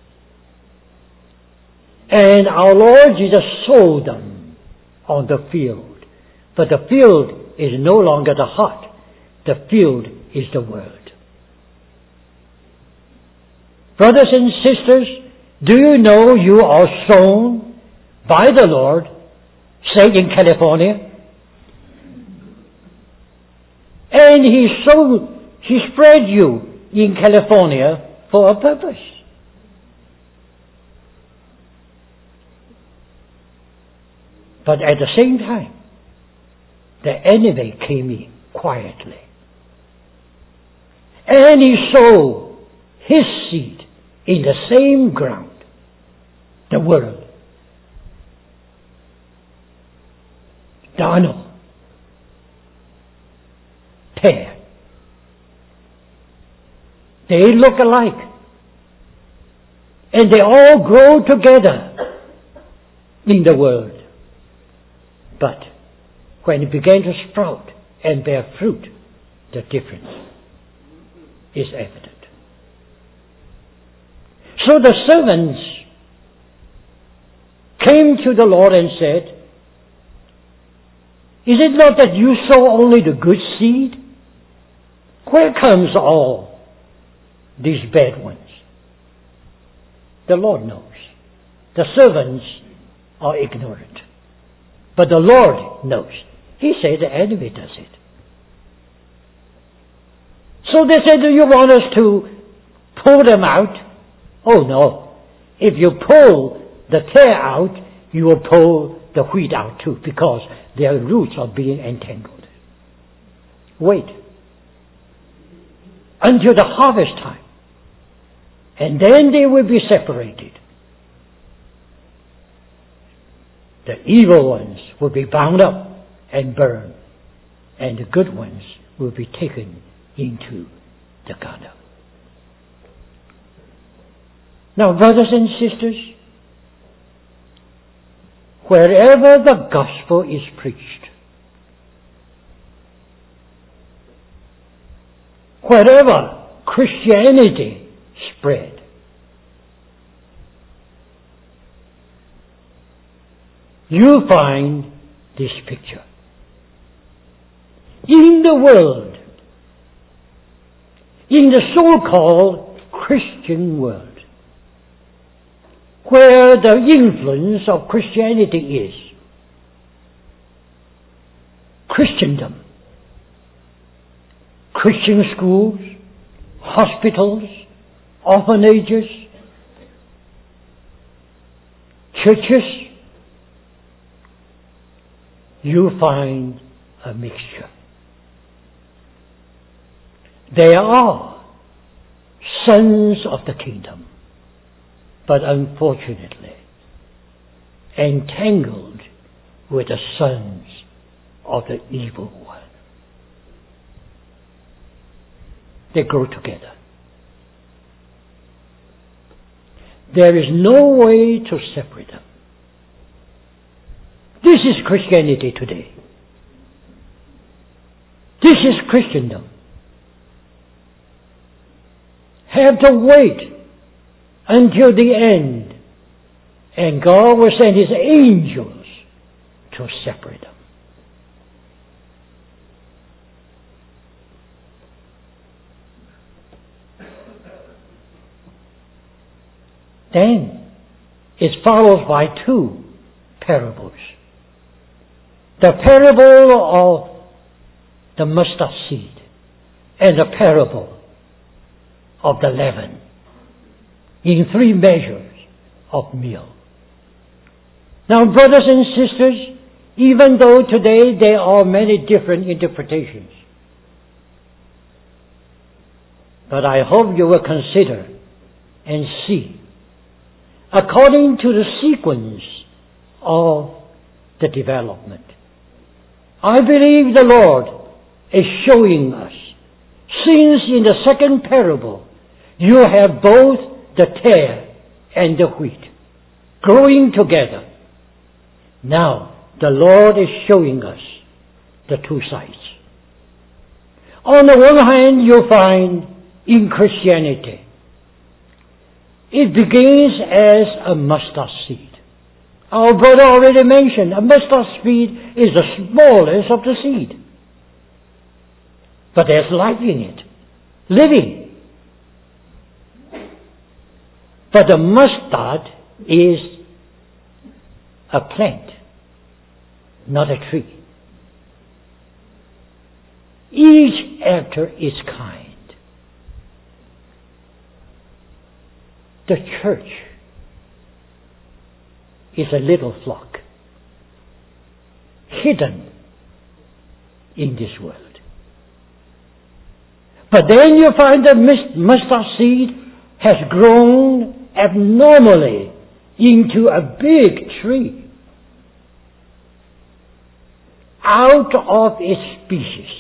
And our Lord Jesus sowed them on the field. But the field is no longer the heart. The field is the word. Brothers and sisters, do you know you are sown by the Lord, say in California? And He sowed, He spread you in California for a purpose. But at the same time, the enemy came in quietly. And he sowed his seed in the same ground, the world. Darnel, pear. They look alike. And they all grow together in the world. But when it began to sprout and bear fruit, the difference is evident. So the servants came to the Lord and said, is it not that you sow only the good seed? Where comes all these bad ones? The Lord knows. The servants are ignorant. But the Lord knows. He said the enemy does it. So they said, do you want us to pull them out? Oh no. If you pull the tare out, you will pull the wheat out too, because their roots are being entangled. Wait until the harvest time, and then they will be separated. The evil ones will be bound up and burned, and the good ones will be taken into the garden. Now, brothers and sisters, wherever the gospel is preached, wherever Christianity spread, you find this picture. In the world, in the so-called Christian world, where the influence of Christianity is, Christendom, Christian schools, hospitals, orphanages, churches, you find a mixture. They are sons of the kingdom, but unfortunately entangled with the sons of the evil one. They grow together. There is no way to separate them. This is Christianity today. This is Christendom. Have to wait until the end, and God will send His angels to separate them. Then it's followed by two parables. The parable of the mustard seed and the parable of the leaven in three measures of meal. Now, brothers and sisters, even though today there are many different interpretations, but I hope you will consider and see, according to the sequence of the development, I believe the Lord is showing us, since in the second parable you have both the tare and the wheat growing together. Now the Lord is showing us the two sides. On the one hand, you find in Christianity, it begins as a mustard seed. Our brother already mentioned, a mustard seed is the smallest of the seed. But there's life in it, living. But the mustard is a plant, not a tree. Each after its kind. The church is a little flock, hidden in this world. But then you find the mustard seed has grown abnormally into a big tree out of its species.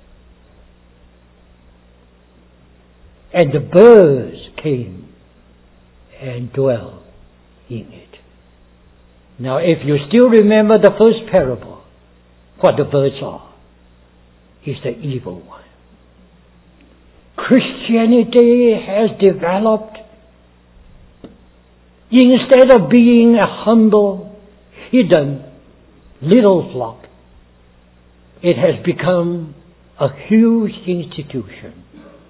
And the birds came and dwelt in it. Now, if you still remember the first parable, what the birds are is the evil one. Christianity has developed Instead of being a humble, hidden, little flock, it has become a huge institution.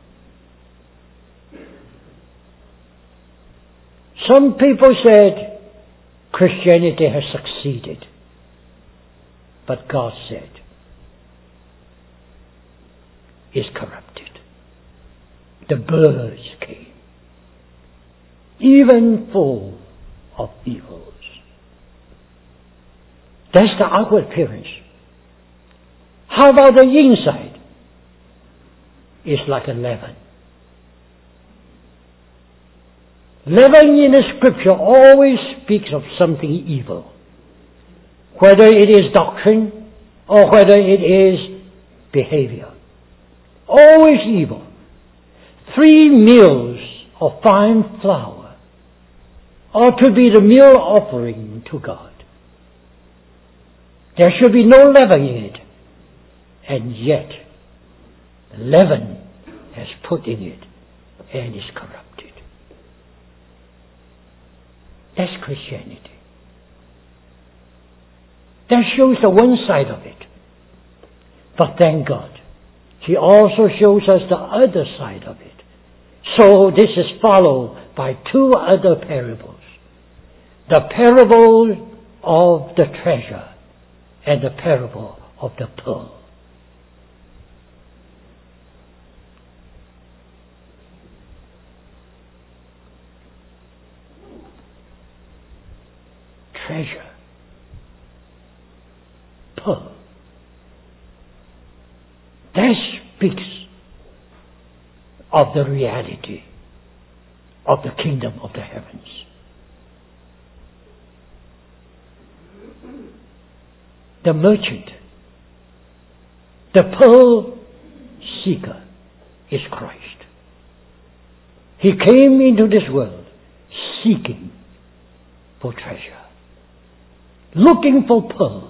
Some people said Christianity has succeeded, but God said it's corrupted. The birds came, even full of evils. That's the outward appearance. How about the inside? It's like a leaven. Leaven in the Scripture always speaks of something evil, whether it is doctrine or whether it is behavior. Always evil. Three meals of fine flour are to be the meal offering to God. There should be no leaven in it, and yet leaven has put in it and is corrupted. That's Christianity. That shows the one side of it. But thank God, He also shows us the other side of it. So this is followed by two other parables. The parable of the treasure and the parable of the pearl. Treasure, pearl. That speaks of the reality of the kingdom of the heavens. The merchant, the pearl seeker is Christ. He came into this world seeking for treasure, looking for pearl.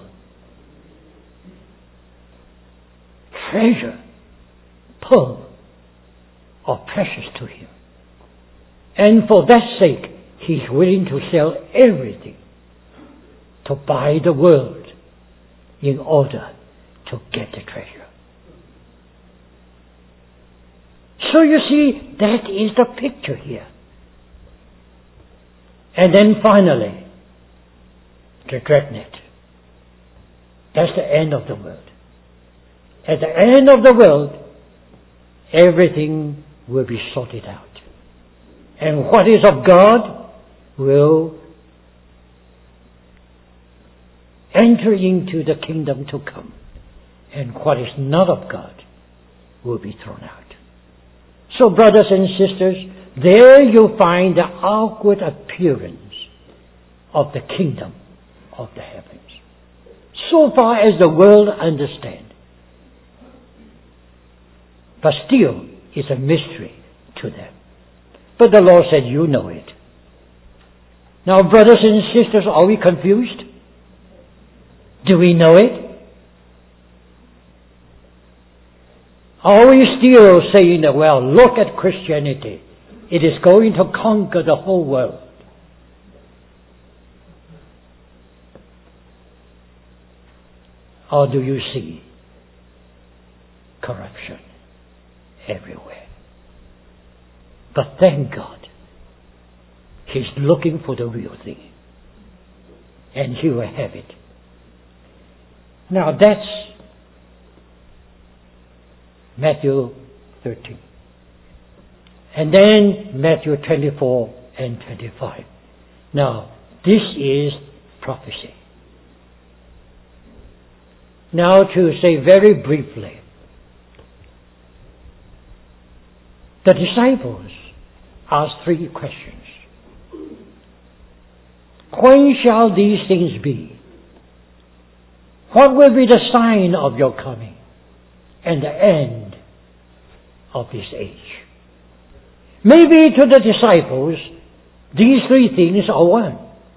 Treasure, pearl, are precious to him. And for that sake, he's willing to sell everything to buy the world in order to get the treasure. So you see, that is the picture here. And then finally, the dragnet. That's the end of the world. At the end of the world, everything will be sorted out. And what is of God will enter into the kingdom to come. And what is not of God will be thrown out. So brothers and sisters, there you find the outward appearance of the kingdom of the heavens. So far as the world understands. But still, it's a mystery to them. But the Lord said, you know it. Now, brothers and sisters, are we confused? Do we know it? Are we still saying that, well, look at Christianity. It is going to conquer the whole world. Or do you see corruption everywhere? But thank God, He's looking for the real thing. And He will have it. Now that's Matthew thirteen. And then Matthew twenty-four and twenty-five. Now, this is prophecy. Now to say very briefly, the disciples asked three questions. When shall these things be? What will be the sign of your coming and the end of this age? Maybe to the disciples, these three things are one.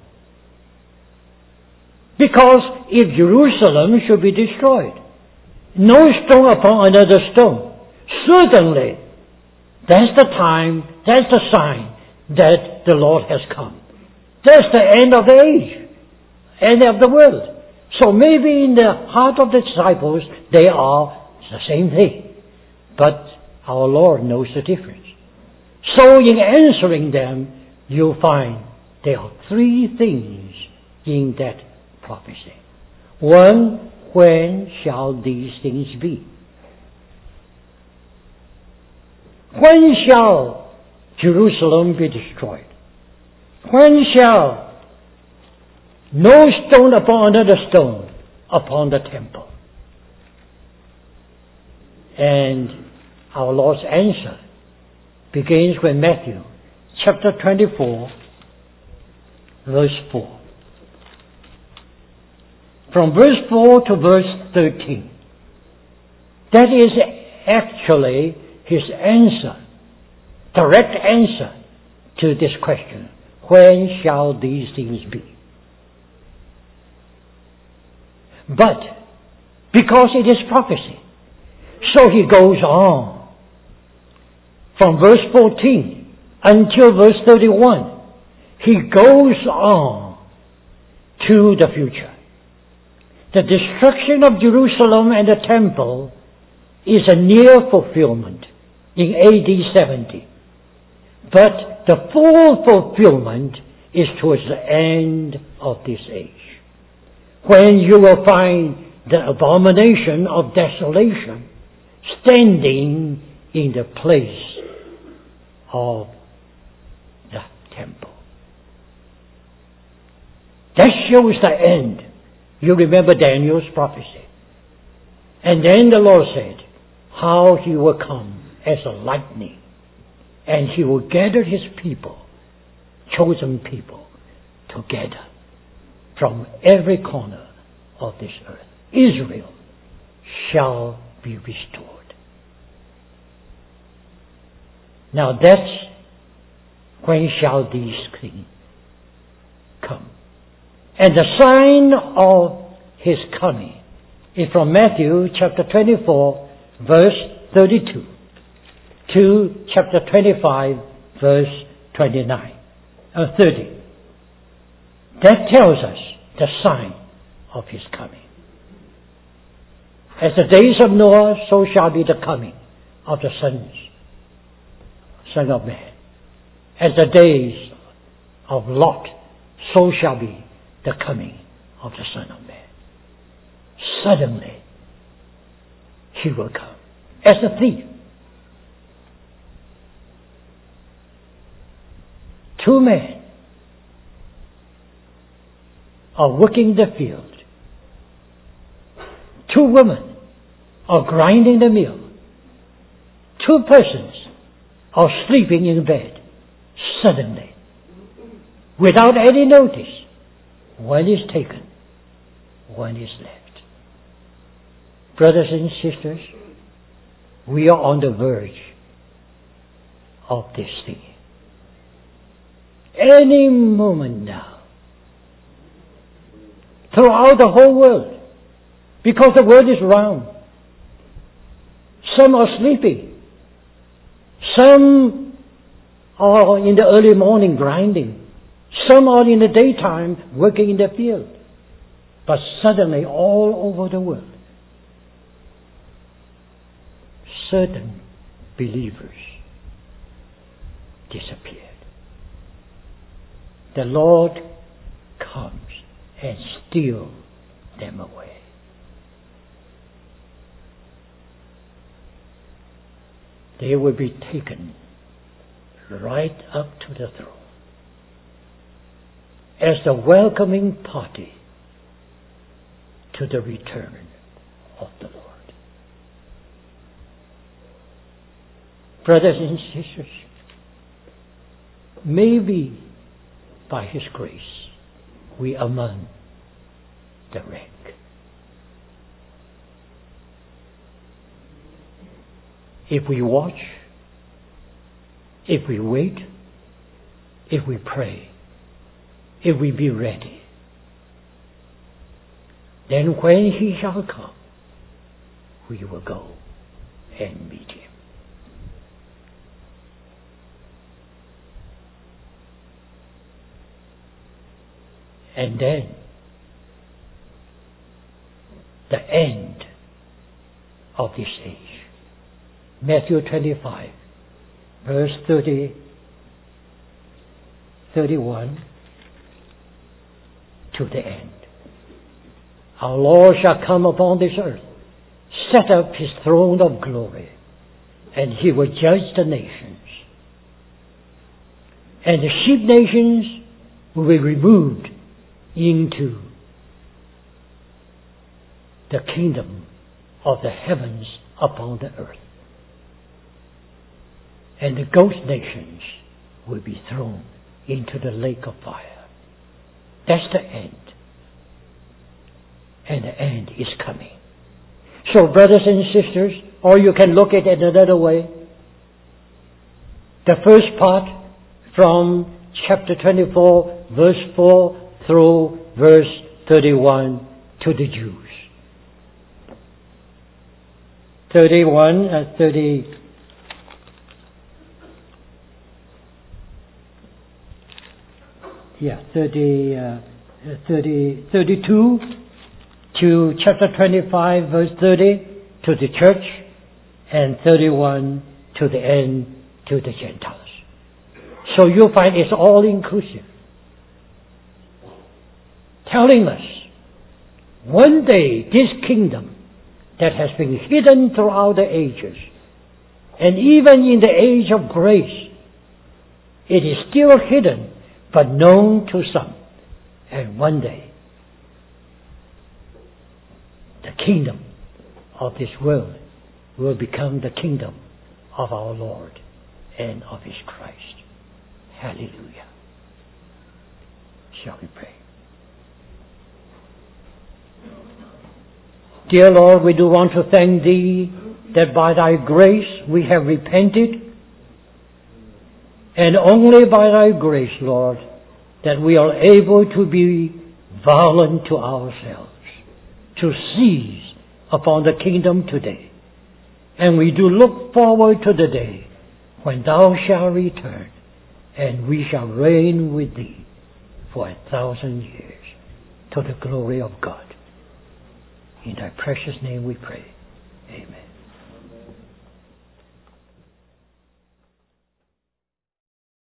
Because if Jerusalem should be destroyed, no stone upon another stone, certainly that's the time, that's the sign that the Lord has come. That's the end of the age, end of the world. So maybe in the heart of the disciples, they are the same thing. But our Lord knows the difference. So in answering them, you'll find there are three things in that prophecy. One, when shall these things be? When shall Jerusalem be destroyed? When shall no stone upon another stone upon the temple? And our Lord's answer begins with Matthew chapter twenty-four, verse four. From verse four to verse thirteen. That is actually his answer, direct answer to this question. When shall these things be? But, because it is prophecy, so he goes on. From verse fourteen until verse thirty-one, he goes on to the future. The destruction of Jerusalem and the temple is a near fulfillment in A D seventy. But the full fulfillment is towards the end of this age, when you will find the abomination of desolation standing in the place of the temple. That shows the end. You remember Daniel's prophecy. And then the Lord said how he will come as a lightning, and he will gather his people, chosen people, together from every corner of this earth. Israel shall be restored. Now that's when shall these things come. And the sign of his coming is from Matthew chapter twenty-four, verse thirty-two, to chapter twenty-five, verse twenty-nine, or thirty. That tells us the sign of his coming. As the days of Noah, so shall be the coming of the sons, Son of Man. As the days of Lot, so shall be the coming of the Son of Man. Suddenly, he will come as a thief. Two men are working the field. Two women are grinding the mill. Two persons are sleeping in bed. Suddenly, without any notice, one is taken, one is left. Brothers and sisters, we are on the verge of this thing. Any moment now, throughout the whole world, because the world is round. Some are sleeping. Some are in the early morning grinding. Some are in the daytime working in the field. But suddenly, all over the world, certain believers disappeared. The Lord comes and steals them away. They will be taken right up to the throne as the welcoming party to the return of the Lord. Brothers and sisters, maybe by His grace we are among the wreck. If we watch, if we wait, if we pray, if we be ready, then when He shall come, we will go and meet Him. And then the end of this age. Matthew twenty-five, verse thirty, thirty-one to the end. Our Lord shall come upon this earth, set up his throne of glory, and he will judge the nations. And the sheep nations will be removed into the kingdom of the heavens upon the earth. And the ghost nations will be thrown into the lake of fire. That's the end. And the end is coming. So, brothers and sisters, or you can look at it another way. The first part from chapter twenty-four, verse four through verse thirty-one to the Jews. thirty-one, uh, thirty. Yeah, thirty, uh, thirty, thirty-two to chapter twenty-five, verse thirty to the church, and thirty-one to the end to the Gentiles. So you'll find it's all inclusive. Telling us one day this kingdom that has been hidden throughout the ages, and even in the age of grace, it is still hidden but known to some. And one day, the kingdom of this world will become the kingdom of our Lord and of His Christ. Hallelujah. Shall we pray? Dear Lord, we do want to thank Thee that by Thy grace we have repented, and only by Thy grace, Lord, that we are able to be violent to ourselves, to seize upon the kingdom today. And we do look forward to the day when Thou shalt return, and we shall reign with Thee for a thousand years, to the glory of God. In Thy precious name we pray. Amen.